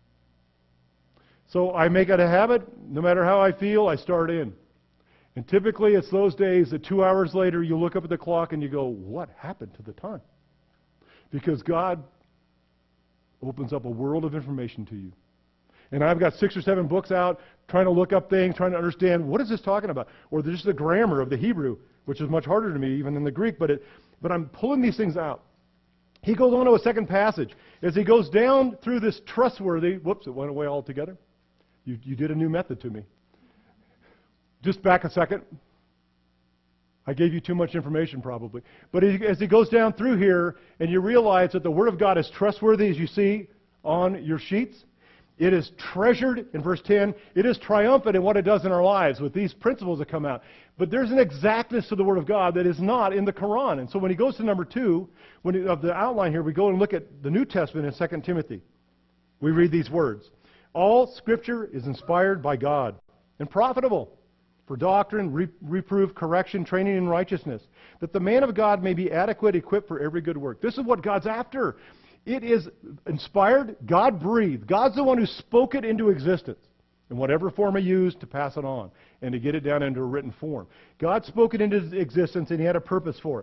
So I make it a habit. No matter how I feel, I start in. And typically it's those days that two hours later you look up at the clock and you go, what happened to the time? Because God opens up a world of information to you. And I've got six or seven books out trying to look up things, trying to understand what is this talking about? Or just the grammar of the Hebrew, which is much harder to me even than the Greek, but it, but I'm pulling these things out. He goes on to a second passage. As he goes down through this trustworthy, whoops, it went away altogether. You, you did a new method to me. Just back a second. I gave you too much information probably. But as he goes down through here, and you realize that the Word of God is trustworthy, as you see on your sheets, It is treasured in verse ten. It is triumphant in what it does in our lives with these principles that come out. But there's an exactness to the Word of God that is not in the Quran. And so when he goes to number two, when he, of the outline here, we go and look at the New Testament in Second Timothy. We read these words. All Scripture is inspired by God and profitable for doctrine, re- reproof, correction, training in righteousness, that the man of God may be adequate, equipped for every good work. This is what God's after. It is inspired, God-breathed. God's the one who spoke it into existence in whatever form he used to pass it on and to get it down into a written form. God spoke it into existence, and he had a purpose for it.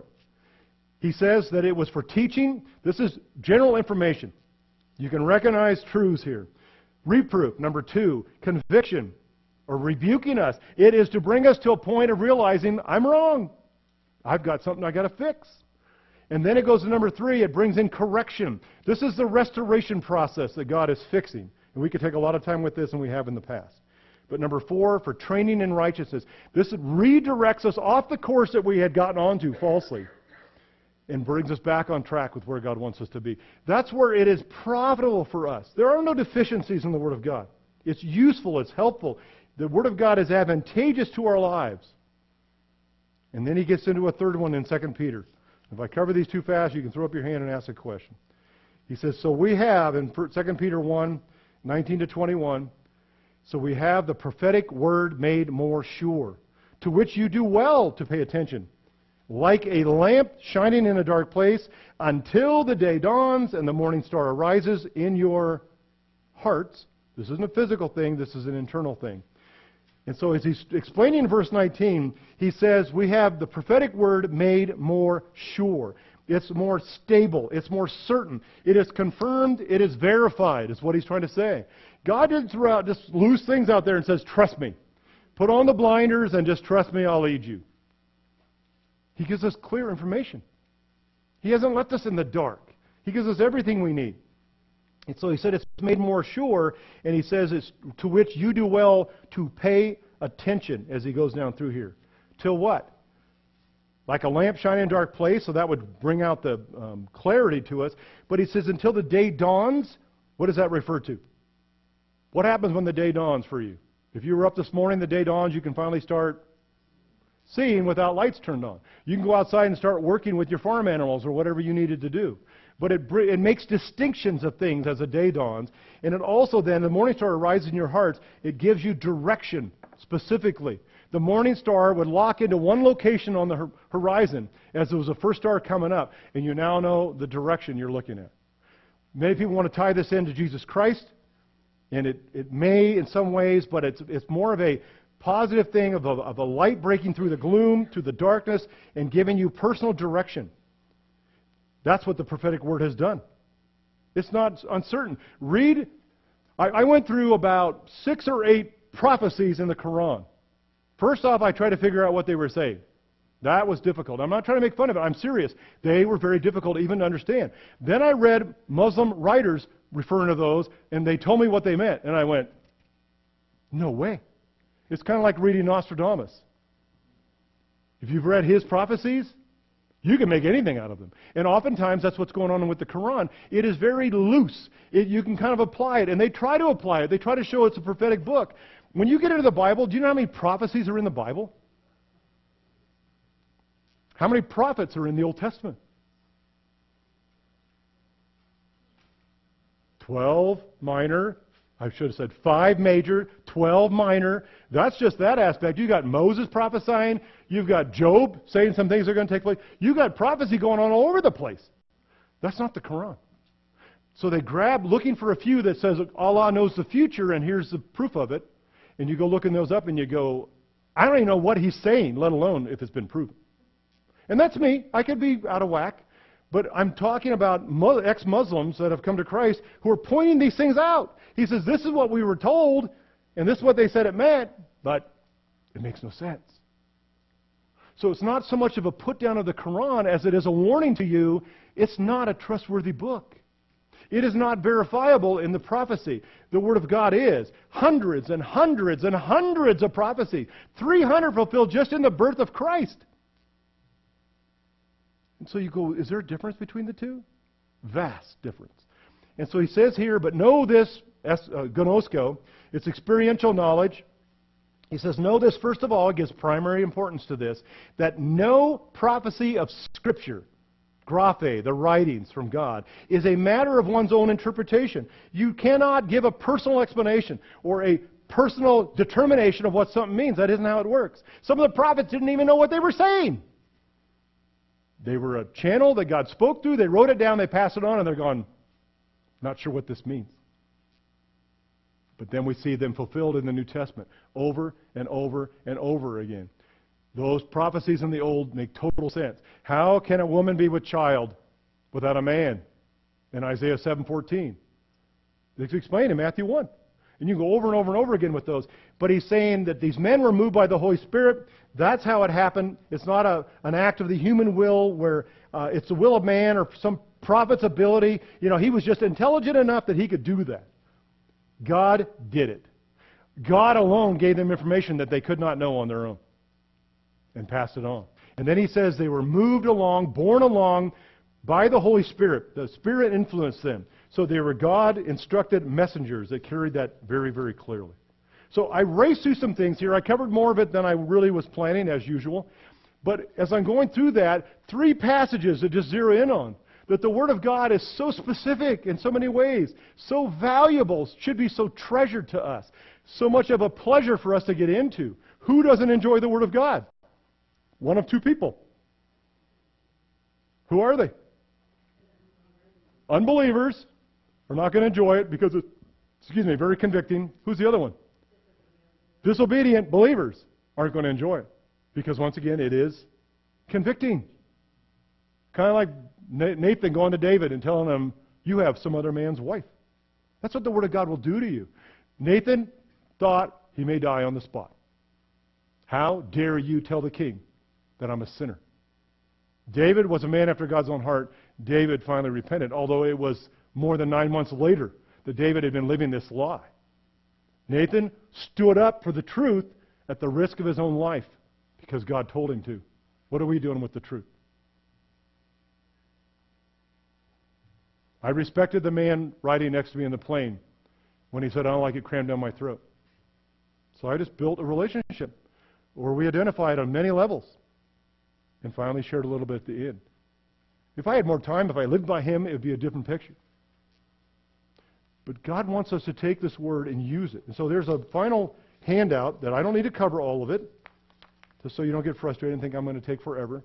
He says that it was for teaching. This is general information. You can recognize truths here. Reproof, number two. Conviction, or rebuking us. It is to bring us to a point of realizing, I'm wrong. I've got something I've got to fix. And then it goes to number three, it brings in correction. This is the restoration process that God is fixing. And we could take a lot of time with this, and we have in the past. But number four, for training in righteousness. This redirects us off the course that we had gotten onto falsely and brings us back on track with where God wants us to be. That's where it is profitable for us. There are no deficiencies in the Word of God. It's useful, it's helpful. The Word of God is advantageous to our lives. And then he gets into a third one in Second Peter. If I cover these too fast, you can throw up your hand and ask a question. He says, so we have, in Second Peter one, nineteen to twenty-one, so we have the prophetic word made more sure, to which you do well to pay attention, like a lamp shining in a dark place, until the day dawns and the morning star arises in your hearts. This isn't a physical thing, this is an internal thing. And so as he's explaining in verse nineteen, he says, we have the prophetic word made more sure. It's more stable. It's more certain. It is confirmed. It is verified, is what he's trying to say. God didn't throw out just loose things out there and says, trust me. Put on the blinders and just trust me, I'll lead you. He gives us clear information. He hasn't left us in the dark. He gives us everything we need. And so he said it's made more sure, and he says it's to which you do well to pay attention as he goes down through here. Till what? Like a lamp shining in a dark place, so that would bring out the um, clarity to us. But he says until the day dawns, what does that refer to? What happens when the day dawns for you? If you were up this morning, the day dawns, you can finally start seeing without lights turned on. You can go outside and start working with your farm animals or whatever you needed to do. But it, it makes distinctions of things as the day dawns. And it also then, the morning star arises in your hearts, it gives you direction specifically. The morning star would lock into one location on the horizon as it was the first star coming up, and you now know the direction you're looking at. Many people want to tie this into Jesus Christ, and it, it may in some ways, but it's, it's more of a positive thing of a, of a light breaking through the gloom, through the darkness, and giving you personal direction. That's what the prophetic word has done. It's not uncertain. Read, I, I went through about six or eight prophecies in the Quran. First off, I tried to figure out what they were saying. That was difficult. I'm not trying to make fun of it. I'm serious. They were very difficult even to understand. Then I read Muslim writers referring to those, and they told me what they meant. And I went, no way. It's kind of like reading Nostradamus. If you've read his prophecies, you can make anything out of them. And oftentimes that's what's going on with the Quran. It is very loose. It, you can kind of apply it. And they try to apply it. They try to show it's a prophetic book. When you get into the Bible, do you know how many prophecies are in the Bible? How many prophets are in the Old Testament? Twelve minor. I should have said five major, twelve minor. That's just that aspect. You've got Moses prophesying. You've got Job saying some things are going to take place. You've got prophecy going on all over the place. That's not the Quran. So they grab, looking for a few that says Allah knows the future, and here's the proof of it. And you go looking those up and you go, I don't even know what he's saying, let alone if it's been proven. And that's me. I could be out of whack. But I'm talking about ex-Muslims that have come to Christ who are pointing these things out. He says, this is what we were told, and this is what they said it meant, but it makes no sense. So it's not so much of a put down of the Quran as it is a warning to you, it's not a trustworthy book. It is not verifiable in the prophecy. The Word of God is. Hundreds and hundreds and hundreds of prophecy. three hundred fulfilled just in the birth of Christ. And so you go, is there a difference between the two? Vast difference. And so he says here, but know this, es- uh, gnosko. It's experiential knowledge. He says, know this, first of all, gives primary importance to this, that no prophecy of Scripture, graphe, the writings from God, is a matter of one's own interpretation. You cannot give a personal explanation or a personal determination of what something means. That isn't how it works. Some of the prophets didn't even know what they were saying. They were a channel that God spoke through. They wrote it down, they passed it on, and they're going, not sure what this means. But then we see them fulfilled in the New Testament over and over and over again. Those prophecies in the Old make total sense. How can a woman be with child without a man? In Isaiah seven fourteen. It's explained in Matthew one. And you go over and over and over again with those. But he's saying that these men were moved by the Holy Spirit. That's how it happened. It's not a, an act of the human will where uh, it's the will of man or some prophet's ability. You know, he was just intelligent enough that he could do that. God did it. God alone gave them information that they could not know on their own and passed it on. And then he says they were moved along, borne along by the Holy Spirit. The Spirit influenced them. So they were God-instructed messengers that carried that very, very clearly. So I raced through some things here. I covered more of it than I really was planning, as usual. But as I'm going through that, three passages to just zero in on. That the Word of God is so specific in so many ways, so valuable, should be so treasured to us, so much of a pleasure for us to get into. Who doesn't enjoy the Word of God? One of two people. Who are they? Unbelievers are not going to enjoy it because it's, excuse me, very convicting. Who's the other one? Disobedient believers aren't going to enjoy it because, once again, it is convicting. Kind of like Nathan going to David and telling him, you have some other man's wife. That's what the Word of God will do to you. Nathan thought he may die on the spot. How dare you tell the king that I'm a sinner? David was a man after God's own heart. David finally repented, although it was more than nine months later that David had been living this lie. Nathan stood up for the truth at the risk of his own life because God told him to. What are we doing with the truth? I respected the man riding next to me in the plane when he said, I don't like it crammed down my throat. So I just built a relationship where we identified on many levels and finally shared a little bit at the end. If I had more time, if I lived by him, it would be a different picture. But God wants us to take this word and use it. And so there's a final handout that I don't need to cover all of it, just so you don't get frustrated and think I'm going to take forever.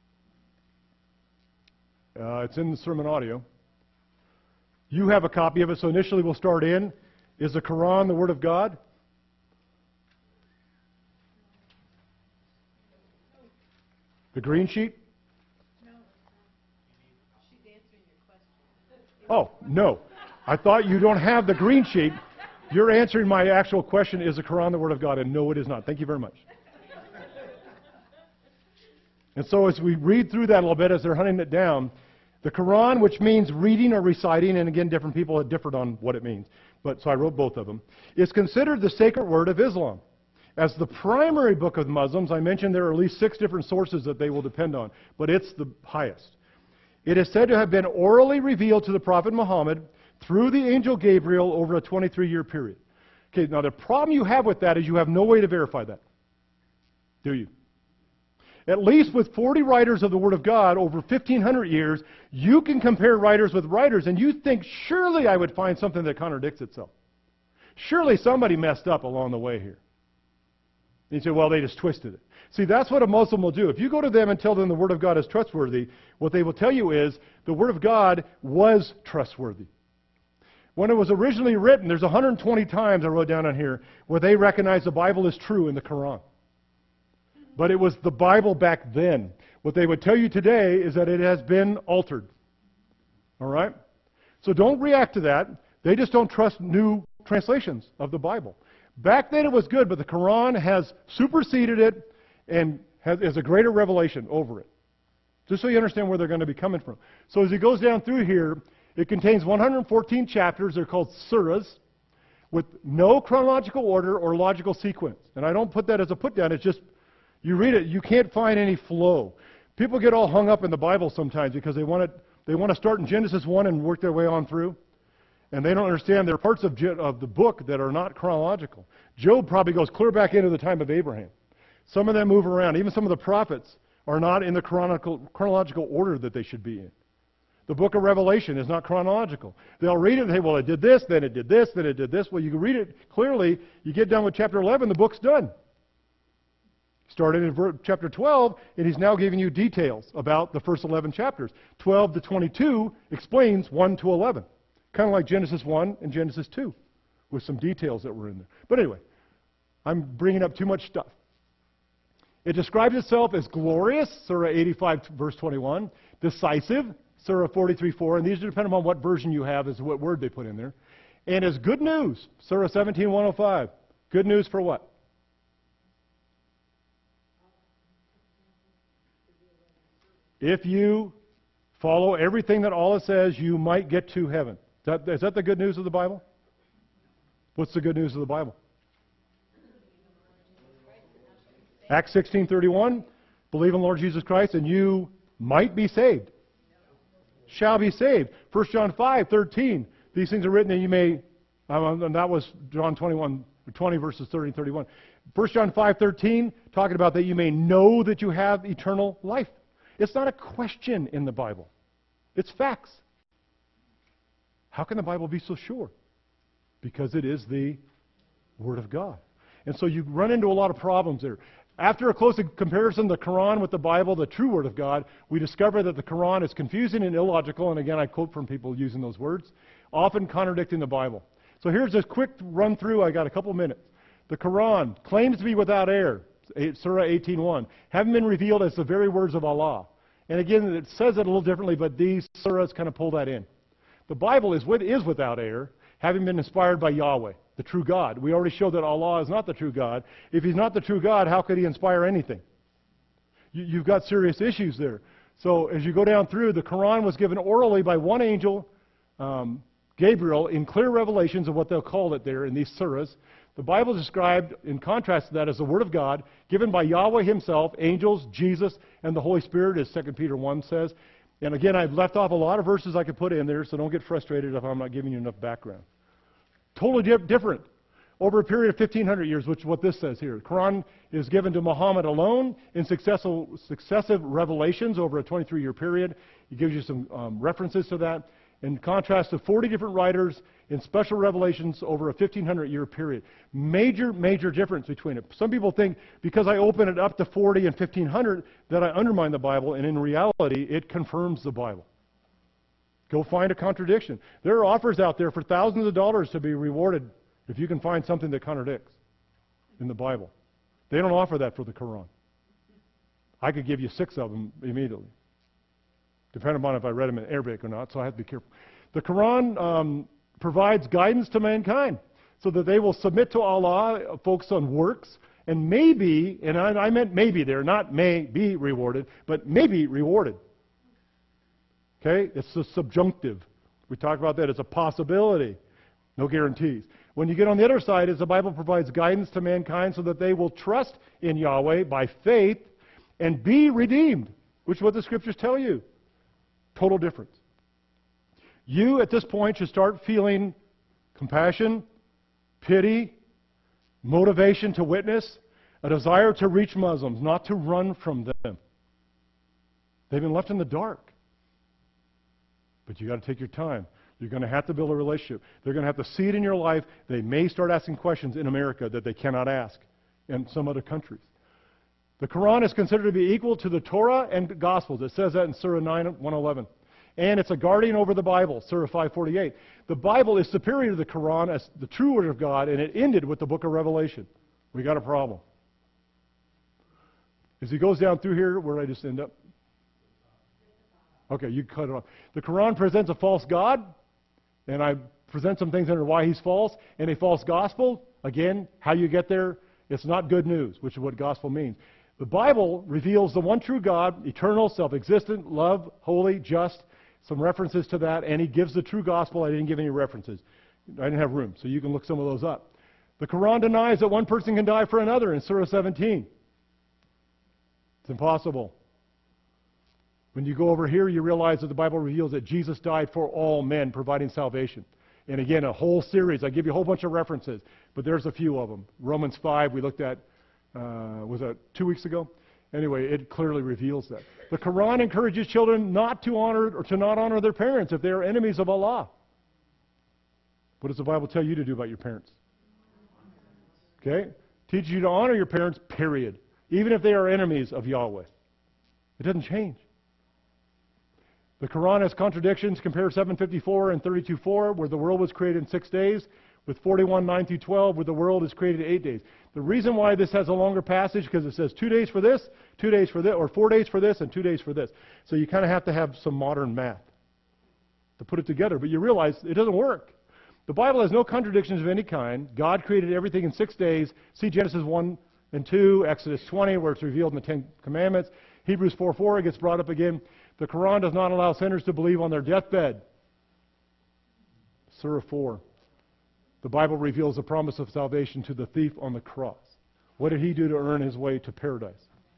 Uh, it's in the sermon audio. You have a copy of it, so initially we'll start in. Is the Quran the Word of God? The green sheet? No. She's answering your question. Oh, no. I thought you don't have the green sheet. You're answering my actual question, is the Quran the Word of God? And no, it is not. Thank you very much. And so as we read through that a little bit, as they're hunting it down, the Quran, which means reading or reciting, and again, different people have differed on what it means, but so I wrote both of them, is considered the sacred word of Islam. As the primary book of Muslims, I mentioned there are at least six different sources that they will depend on, but it's the highest. It is said to have been orally revealed to the Prophet Muhammad through the angel Gabriel over a twenty-three year period. Okay, now the problem you have with that is you have no way to verify that. Do you? At least with forty writers of the Word of God over fifteen hundred years, you can compare writers with writers, and you think, surely I would find something that contradicts itself. Surely somebody messed up along the way here. And you say, well, they just twisted it. See, that's what a Muslim will do. If you go to them and tell them the Word of God is trustworthy, what they will tell you is the Word of God was trustworthy. When it was originally written, there's one hundred twenty times I wrote down on here where they recognize the Bible is true in the Quran. But it was the Bible back then. What they would tell you today is that it has been altered. All right? So don't react to that. They just don't trust new translations of the Bible. Back then it was good, but the Quran has superseded it and has, has a greater revelation over it. Just so you understand where they're going to be coming from. So as he goes down through here, it contains one hundred fourteen chapters. They're called surahs, with no chronological order or logical sequence. And I don't put that as a put down. It's just, you read it, you can't find any flow. People get all hung up in the Bible sometimes because they want it, they want to start in Genesis one and work their way on through. And they don't understand there are parts of, Je- of the book that are not chronological. Job probably goes clear back into the time of Abraham. Some of them move around. Even some of the prophets are not in the chronological, chronological order that they should be in. The book of Revelation is not chronological. They'll read it and say, well, it did this, then it did this, then it did this. Well, you can read it clearly. You get done with chapter eleven, the book's done. Started in ver- chapter twelve, and he's now giving you details about the first eleven chapters. twelve to twenty-two explains one to eleven. Kind of like Genesis one and Genesis two, with some details that were in there. But anyway, I'm bringing up too much stuff. It describes itself as glorious, Surah eighty-five, verse twenty-one, decisive, Surah forty-three, four, and these are depending on what version you have is what word they put in there, and as good news, Surah seventeen, one oh five. Good news for what? If you follow everything that Allah says, you might get to heaven. Is that, is that the good news of the Bible? What's the good news of the Bible? Acts sixteen thirty-one, believe in Lord Jesus Christ and you might be saved. Shall be saved. First John five thirteen, these things are written that you may, um, and that was John twenty-one, twenty verses thirty and thirty-one. First John five thirteen, talking about that you may know that you have eternal life. It's not a question in the Bible. It's facts. How can the Bible be so sure? Because it is the Word of God. And so you run into a lot of problems there. After a close comparison of the Quran with the Bible, the true Word of God, we discover that the Quran is confusing and illogical, and again I quote from people using those words, often contradicting the Bible. So here's this quick run through, I got a couple minutes. The Quran claims to be without error, Surah eighteen one, having been revealed as the very words of Allah. And again, it says it a little differently, but these surahs kind of pull that in. The Bible is, with, is without error, having been inspired by Yahweh, the true God. We already showed that Allah is not the true God. If He's not the true God, how could He inspire anything? You, you've got serious issues there. So as you go down through, the Quran was given orally by one angel, um, Gabriel, in clear revelations of what they'll call it there in these surahs. The Bible is described, in contrast to that, as the Word of God, given by Yahweh Himself, angels, Jesus, and the Holy Spirit, as Second Peter one says. And again, I've left off a lot of verses I could put in there, so don't get frustrated if I'm not giving you enough background. Totally di- different. Over a period of fifteen hundred years, which is what this says here. The Quran is given to Muhammad alone in successive, successive revelations over a twenty-three year period. It gives you some um, references to that. In contrast to forty different writers in special revelations over a fifteen hundred year period. Major, major difference between it. Some people think because I open it up to forty and fifteen hundred that I undermine the Bible, and in reality, it confirms the Bible. Go find a contradiction. There are offers out there for thousands of dollars to be rewarded if you can find something that contradicts in the Bible. They don't offer that for the Quran. I could give you six of them immediately, depending upon if I read them in Arabic or not, so I have to be careful. The Quran um, provides guidance to mankind so that they will submit to Allah, focus on works, and maybe, and I, I meant maybe there, not may be rewarded, but maybe rewarded. Okay? It's a subjunctive. We talk about that as a possibility. No guarantees. When you get on the other side, is the Bible provides guidance to mankind so that they will trust in Yahweh by faith and be redeemed, which is what the Scriptures tell you. Total difference. You, at this point, should start feeling compassion, pity, motivation to witness, a desire to reach Muslims, not to run from them. They've been left in the dark. But you got to take your time. You're going to have to build a relationship. They're going to have to see it in your life. They may start asking questions in America that they cannot ask in some other countries. The Quran is considered to be equal to the Torah and the Gospels. It says that in Surah nine, one eleven. And it's a guardian over the Bible, Surah five forty-eight. The Bible is superior to the Quran as the true Word of God, and it ended with the book of Revelation. We got a problem. As he goes down through here, where did I just end up? Okay, you cut it off. The Quran presents a false God, and I present some things under why he's false, and a false gospel. Again, how you get there, it's not good news, which is what gospel means. The Bible reveals the one true God, eternal, self-existent, love, holy, just, some references to that, and he gives the true gospel. I didn't give any references. I didn't have room, so you can look some of those up. The Quran denies that one person can die for another in Surah seventeen. It's impossible. When you go over here, you realize that the Bible reveals that Jesus died for all men, providing salvation. And again, a whole series. I give you a whole bunch of references, but there's a few of them. Romans five we looked at, uh, was that two weeks ago? Anyway, it clearly reveals that. The Quran encourages children not to honor or to not honor their parents if they are enemies of Allah. What does the Bible tell you to do about your parents? Okay? Teaches you to honor your parents, period. Even if they are enemies of Yahweh. It doesn't change. The Quran has contradictions. Compare seven fifty-four and thirty-two four, where the world was created in six days, with forty-one nine through twelve, where the world is created in eight days. The reason why this has a longer passage, because it says two days for this, two days for this, or four days for this, and two days for this. So you kind of have to have some modern math to put it together. But you realize it doesn't work. The Bible has no contradictions of any kind. God created everything in six days. See Genesis one and two, Exodus twenty, where it's revealed in the Ten Commandments. Hebrews four four, it gets brought up again. The Quran does not allow sinners to believe on their deathbed. Surah four. The Bible reveals the promise of salvation to the thief on the cross. What did he do to earn his way to paradise?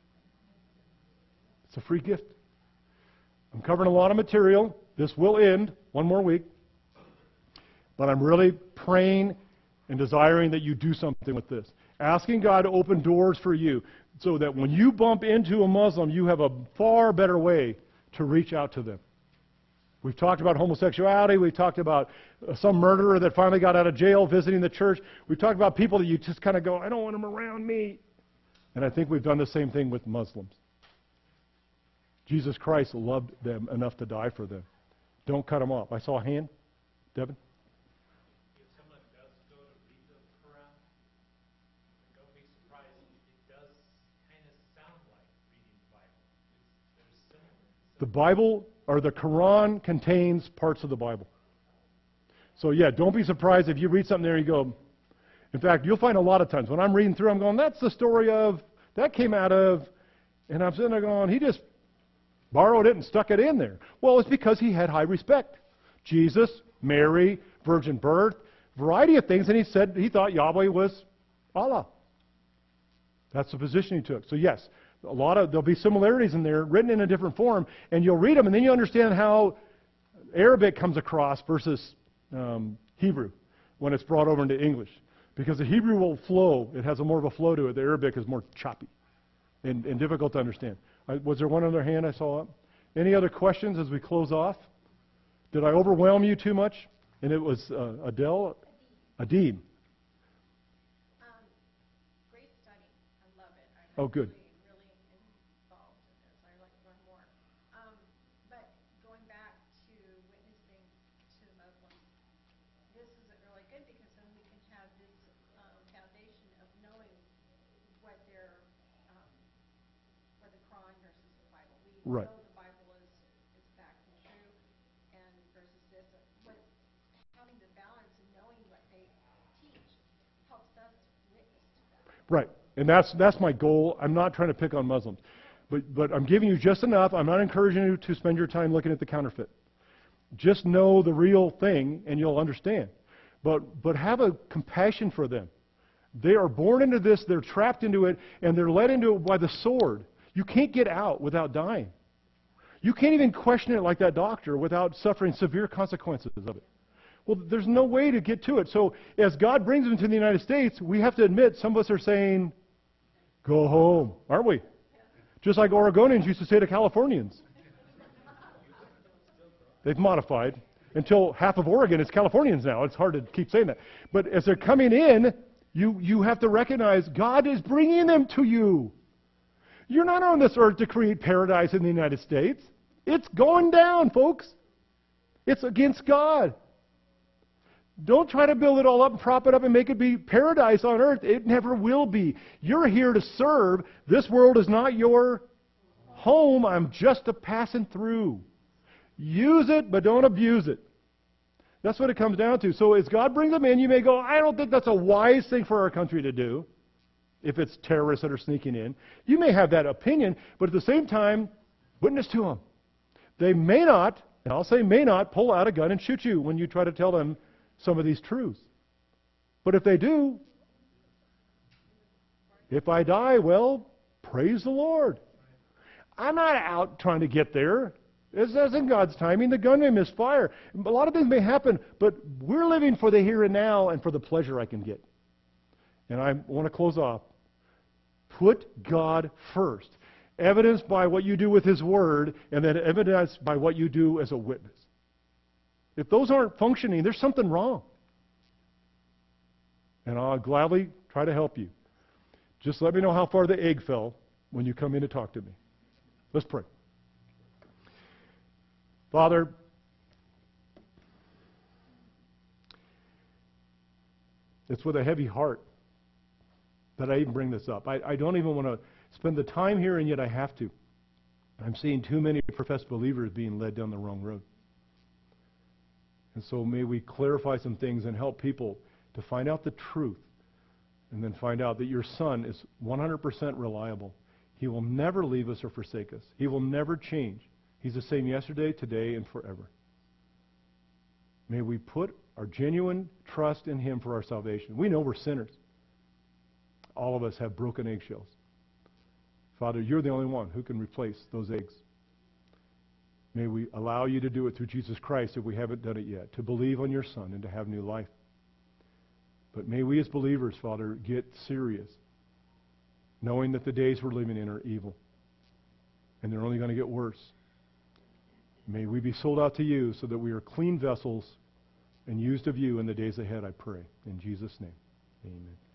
It's a free gift. I'm covering a lot of material. This will end one more week. But I'm really praying and desiring that you do something with this. Asking God to open doors for you so that when you bump into a Muslim, you have a far better way to reach out to them. We've talked about homosexuality. We've talked about uh, some murderer that finally got out of jail visiting the church. We've talked about people that you just kind of go, I don't want them around me. And I think we've done the same thing with Muslims. Jesus Christ loved them enough to die for them. Don't cut them off. I saw a hand. Devin? If someone does go to read the Quran, don't be surprised. It does kind of sound like reading the Bible. It's, there's similar. The Bible, or the Quran, contains parts of the Bible. So yeah, don't be surprised if you read something there and you go, in fact, you'll find a lot of times when I'm reading through, I'm going, that's the story of, that came out of, and I'm sitting there going, he just borrowed it and stuck it in there. Well, it's because he had high respect. Jesus, Mary, virgin birth, variety of things, and he said he thought Yahweh was Allah. That's the position he took. So yes, a lot of, there'll be similarities in there, written in a different form, and you'll read them, and then you understand how Arabic comes across versus um, Hebrew when it's brought over into English. Because the Hebrew will flow. It has a more of a flow to it. The Arabic is more choppy and, and difficult to understand. Uh, was there one other hand I saw up? Any other questions as we close off? Did I overwhelm you too much? And it was uh, Adele? Adib. Um, great study. I love it. I'm Oh, good. actually really involved in this. I like to learn more. Um, but going back to witnessing to Muslims, this is really good because then we can have this um, foundation of knowing what their, um, what the Quran versus the Bible. We Right. know the Bible is, is fact and true, and versus this. What having the balance and knowing what they teach helps us witness to them. Right. And that's that's my goal. I'm not trying to pick on Muslims. But but I'm giving you just enough. I'm not encouraging you to spend your time looking at the counterfeit. Just know the real thing and you'll understand. But but have a compassion for them. They are born into this, they're trapped into it, and they're led into it by the sword. You can't get out without dying. You can't even question it like that doctor without suffering severe consequences of it. Well, there's no way to get to it. So as God brings them to the United States, we have to admit some of us are saying, go home, aren't we? Just like Oregonians used to say to Californians. They've modified until half of Oregon is Californians now. It's hard to keep saying that. But as they're coming in, you, you have to recognize God is bringing them to you. You're not on this earth to create paradise in the United States. It's going down, folks. It's against God. Don't try to build it all up and prop it up and make it be paradise on earth. It never will be. You're here to serve. This world is not your home. I'm just a passing through. Use it, but don't abuse it. That's what it comes down to. So as God brings them in, you may go, I don't think that's a wise thing for our country to do, if it's terrorists that are sneaking in. You may have that opinion, but at the same time, witness to them. They may not, and I'll say may not, pull out a gun and shoot you when you try to tell them some of these truths. But if they do, if I die, well, praise the Lord. I'm not out trying to get there. This isn't God's timing. The gun may misfire. A lot of things may happen, but we're living for the here and now and for the pleasure I can get. And I want to close off. Put God first. Evidenced by what you do with His Word, and then evidenced by what you do as a witness. If those aren't functioning, there's something wrong. And I'll gladly try to help you. Just let me know how far the egg fell when you come in to talk to me. Let's pray. Father, it's with a heavy heart that I even bring this up. I, I don't even want to spend the time here, and yet I have to. I'm seeing too many professed believers being led down the wrong road. And so may we clarify some things and help people to find out the truth, and then find out that your Son is one hundred percent reliable. He will never leave us or forsake us. He will never change. He's the same yesterday, today, and forever. May we put our genuine trust in Him for our salvation. We know we're sinners. All of us have broken eggshells. Father, you're the only one who can replace those eggs. May we allow you to do it through Jesus Christ if we haven't done it yet, to believe on your Son and to have new life. But may we as believers, Father, get serious, knowing that the days we're living in are evil, and they're only going to get worse. May we be sold out to you so that we are clean vessels and used of you in the days ahead, I pray. In Jesus' name, amen.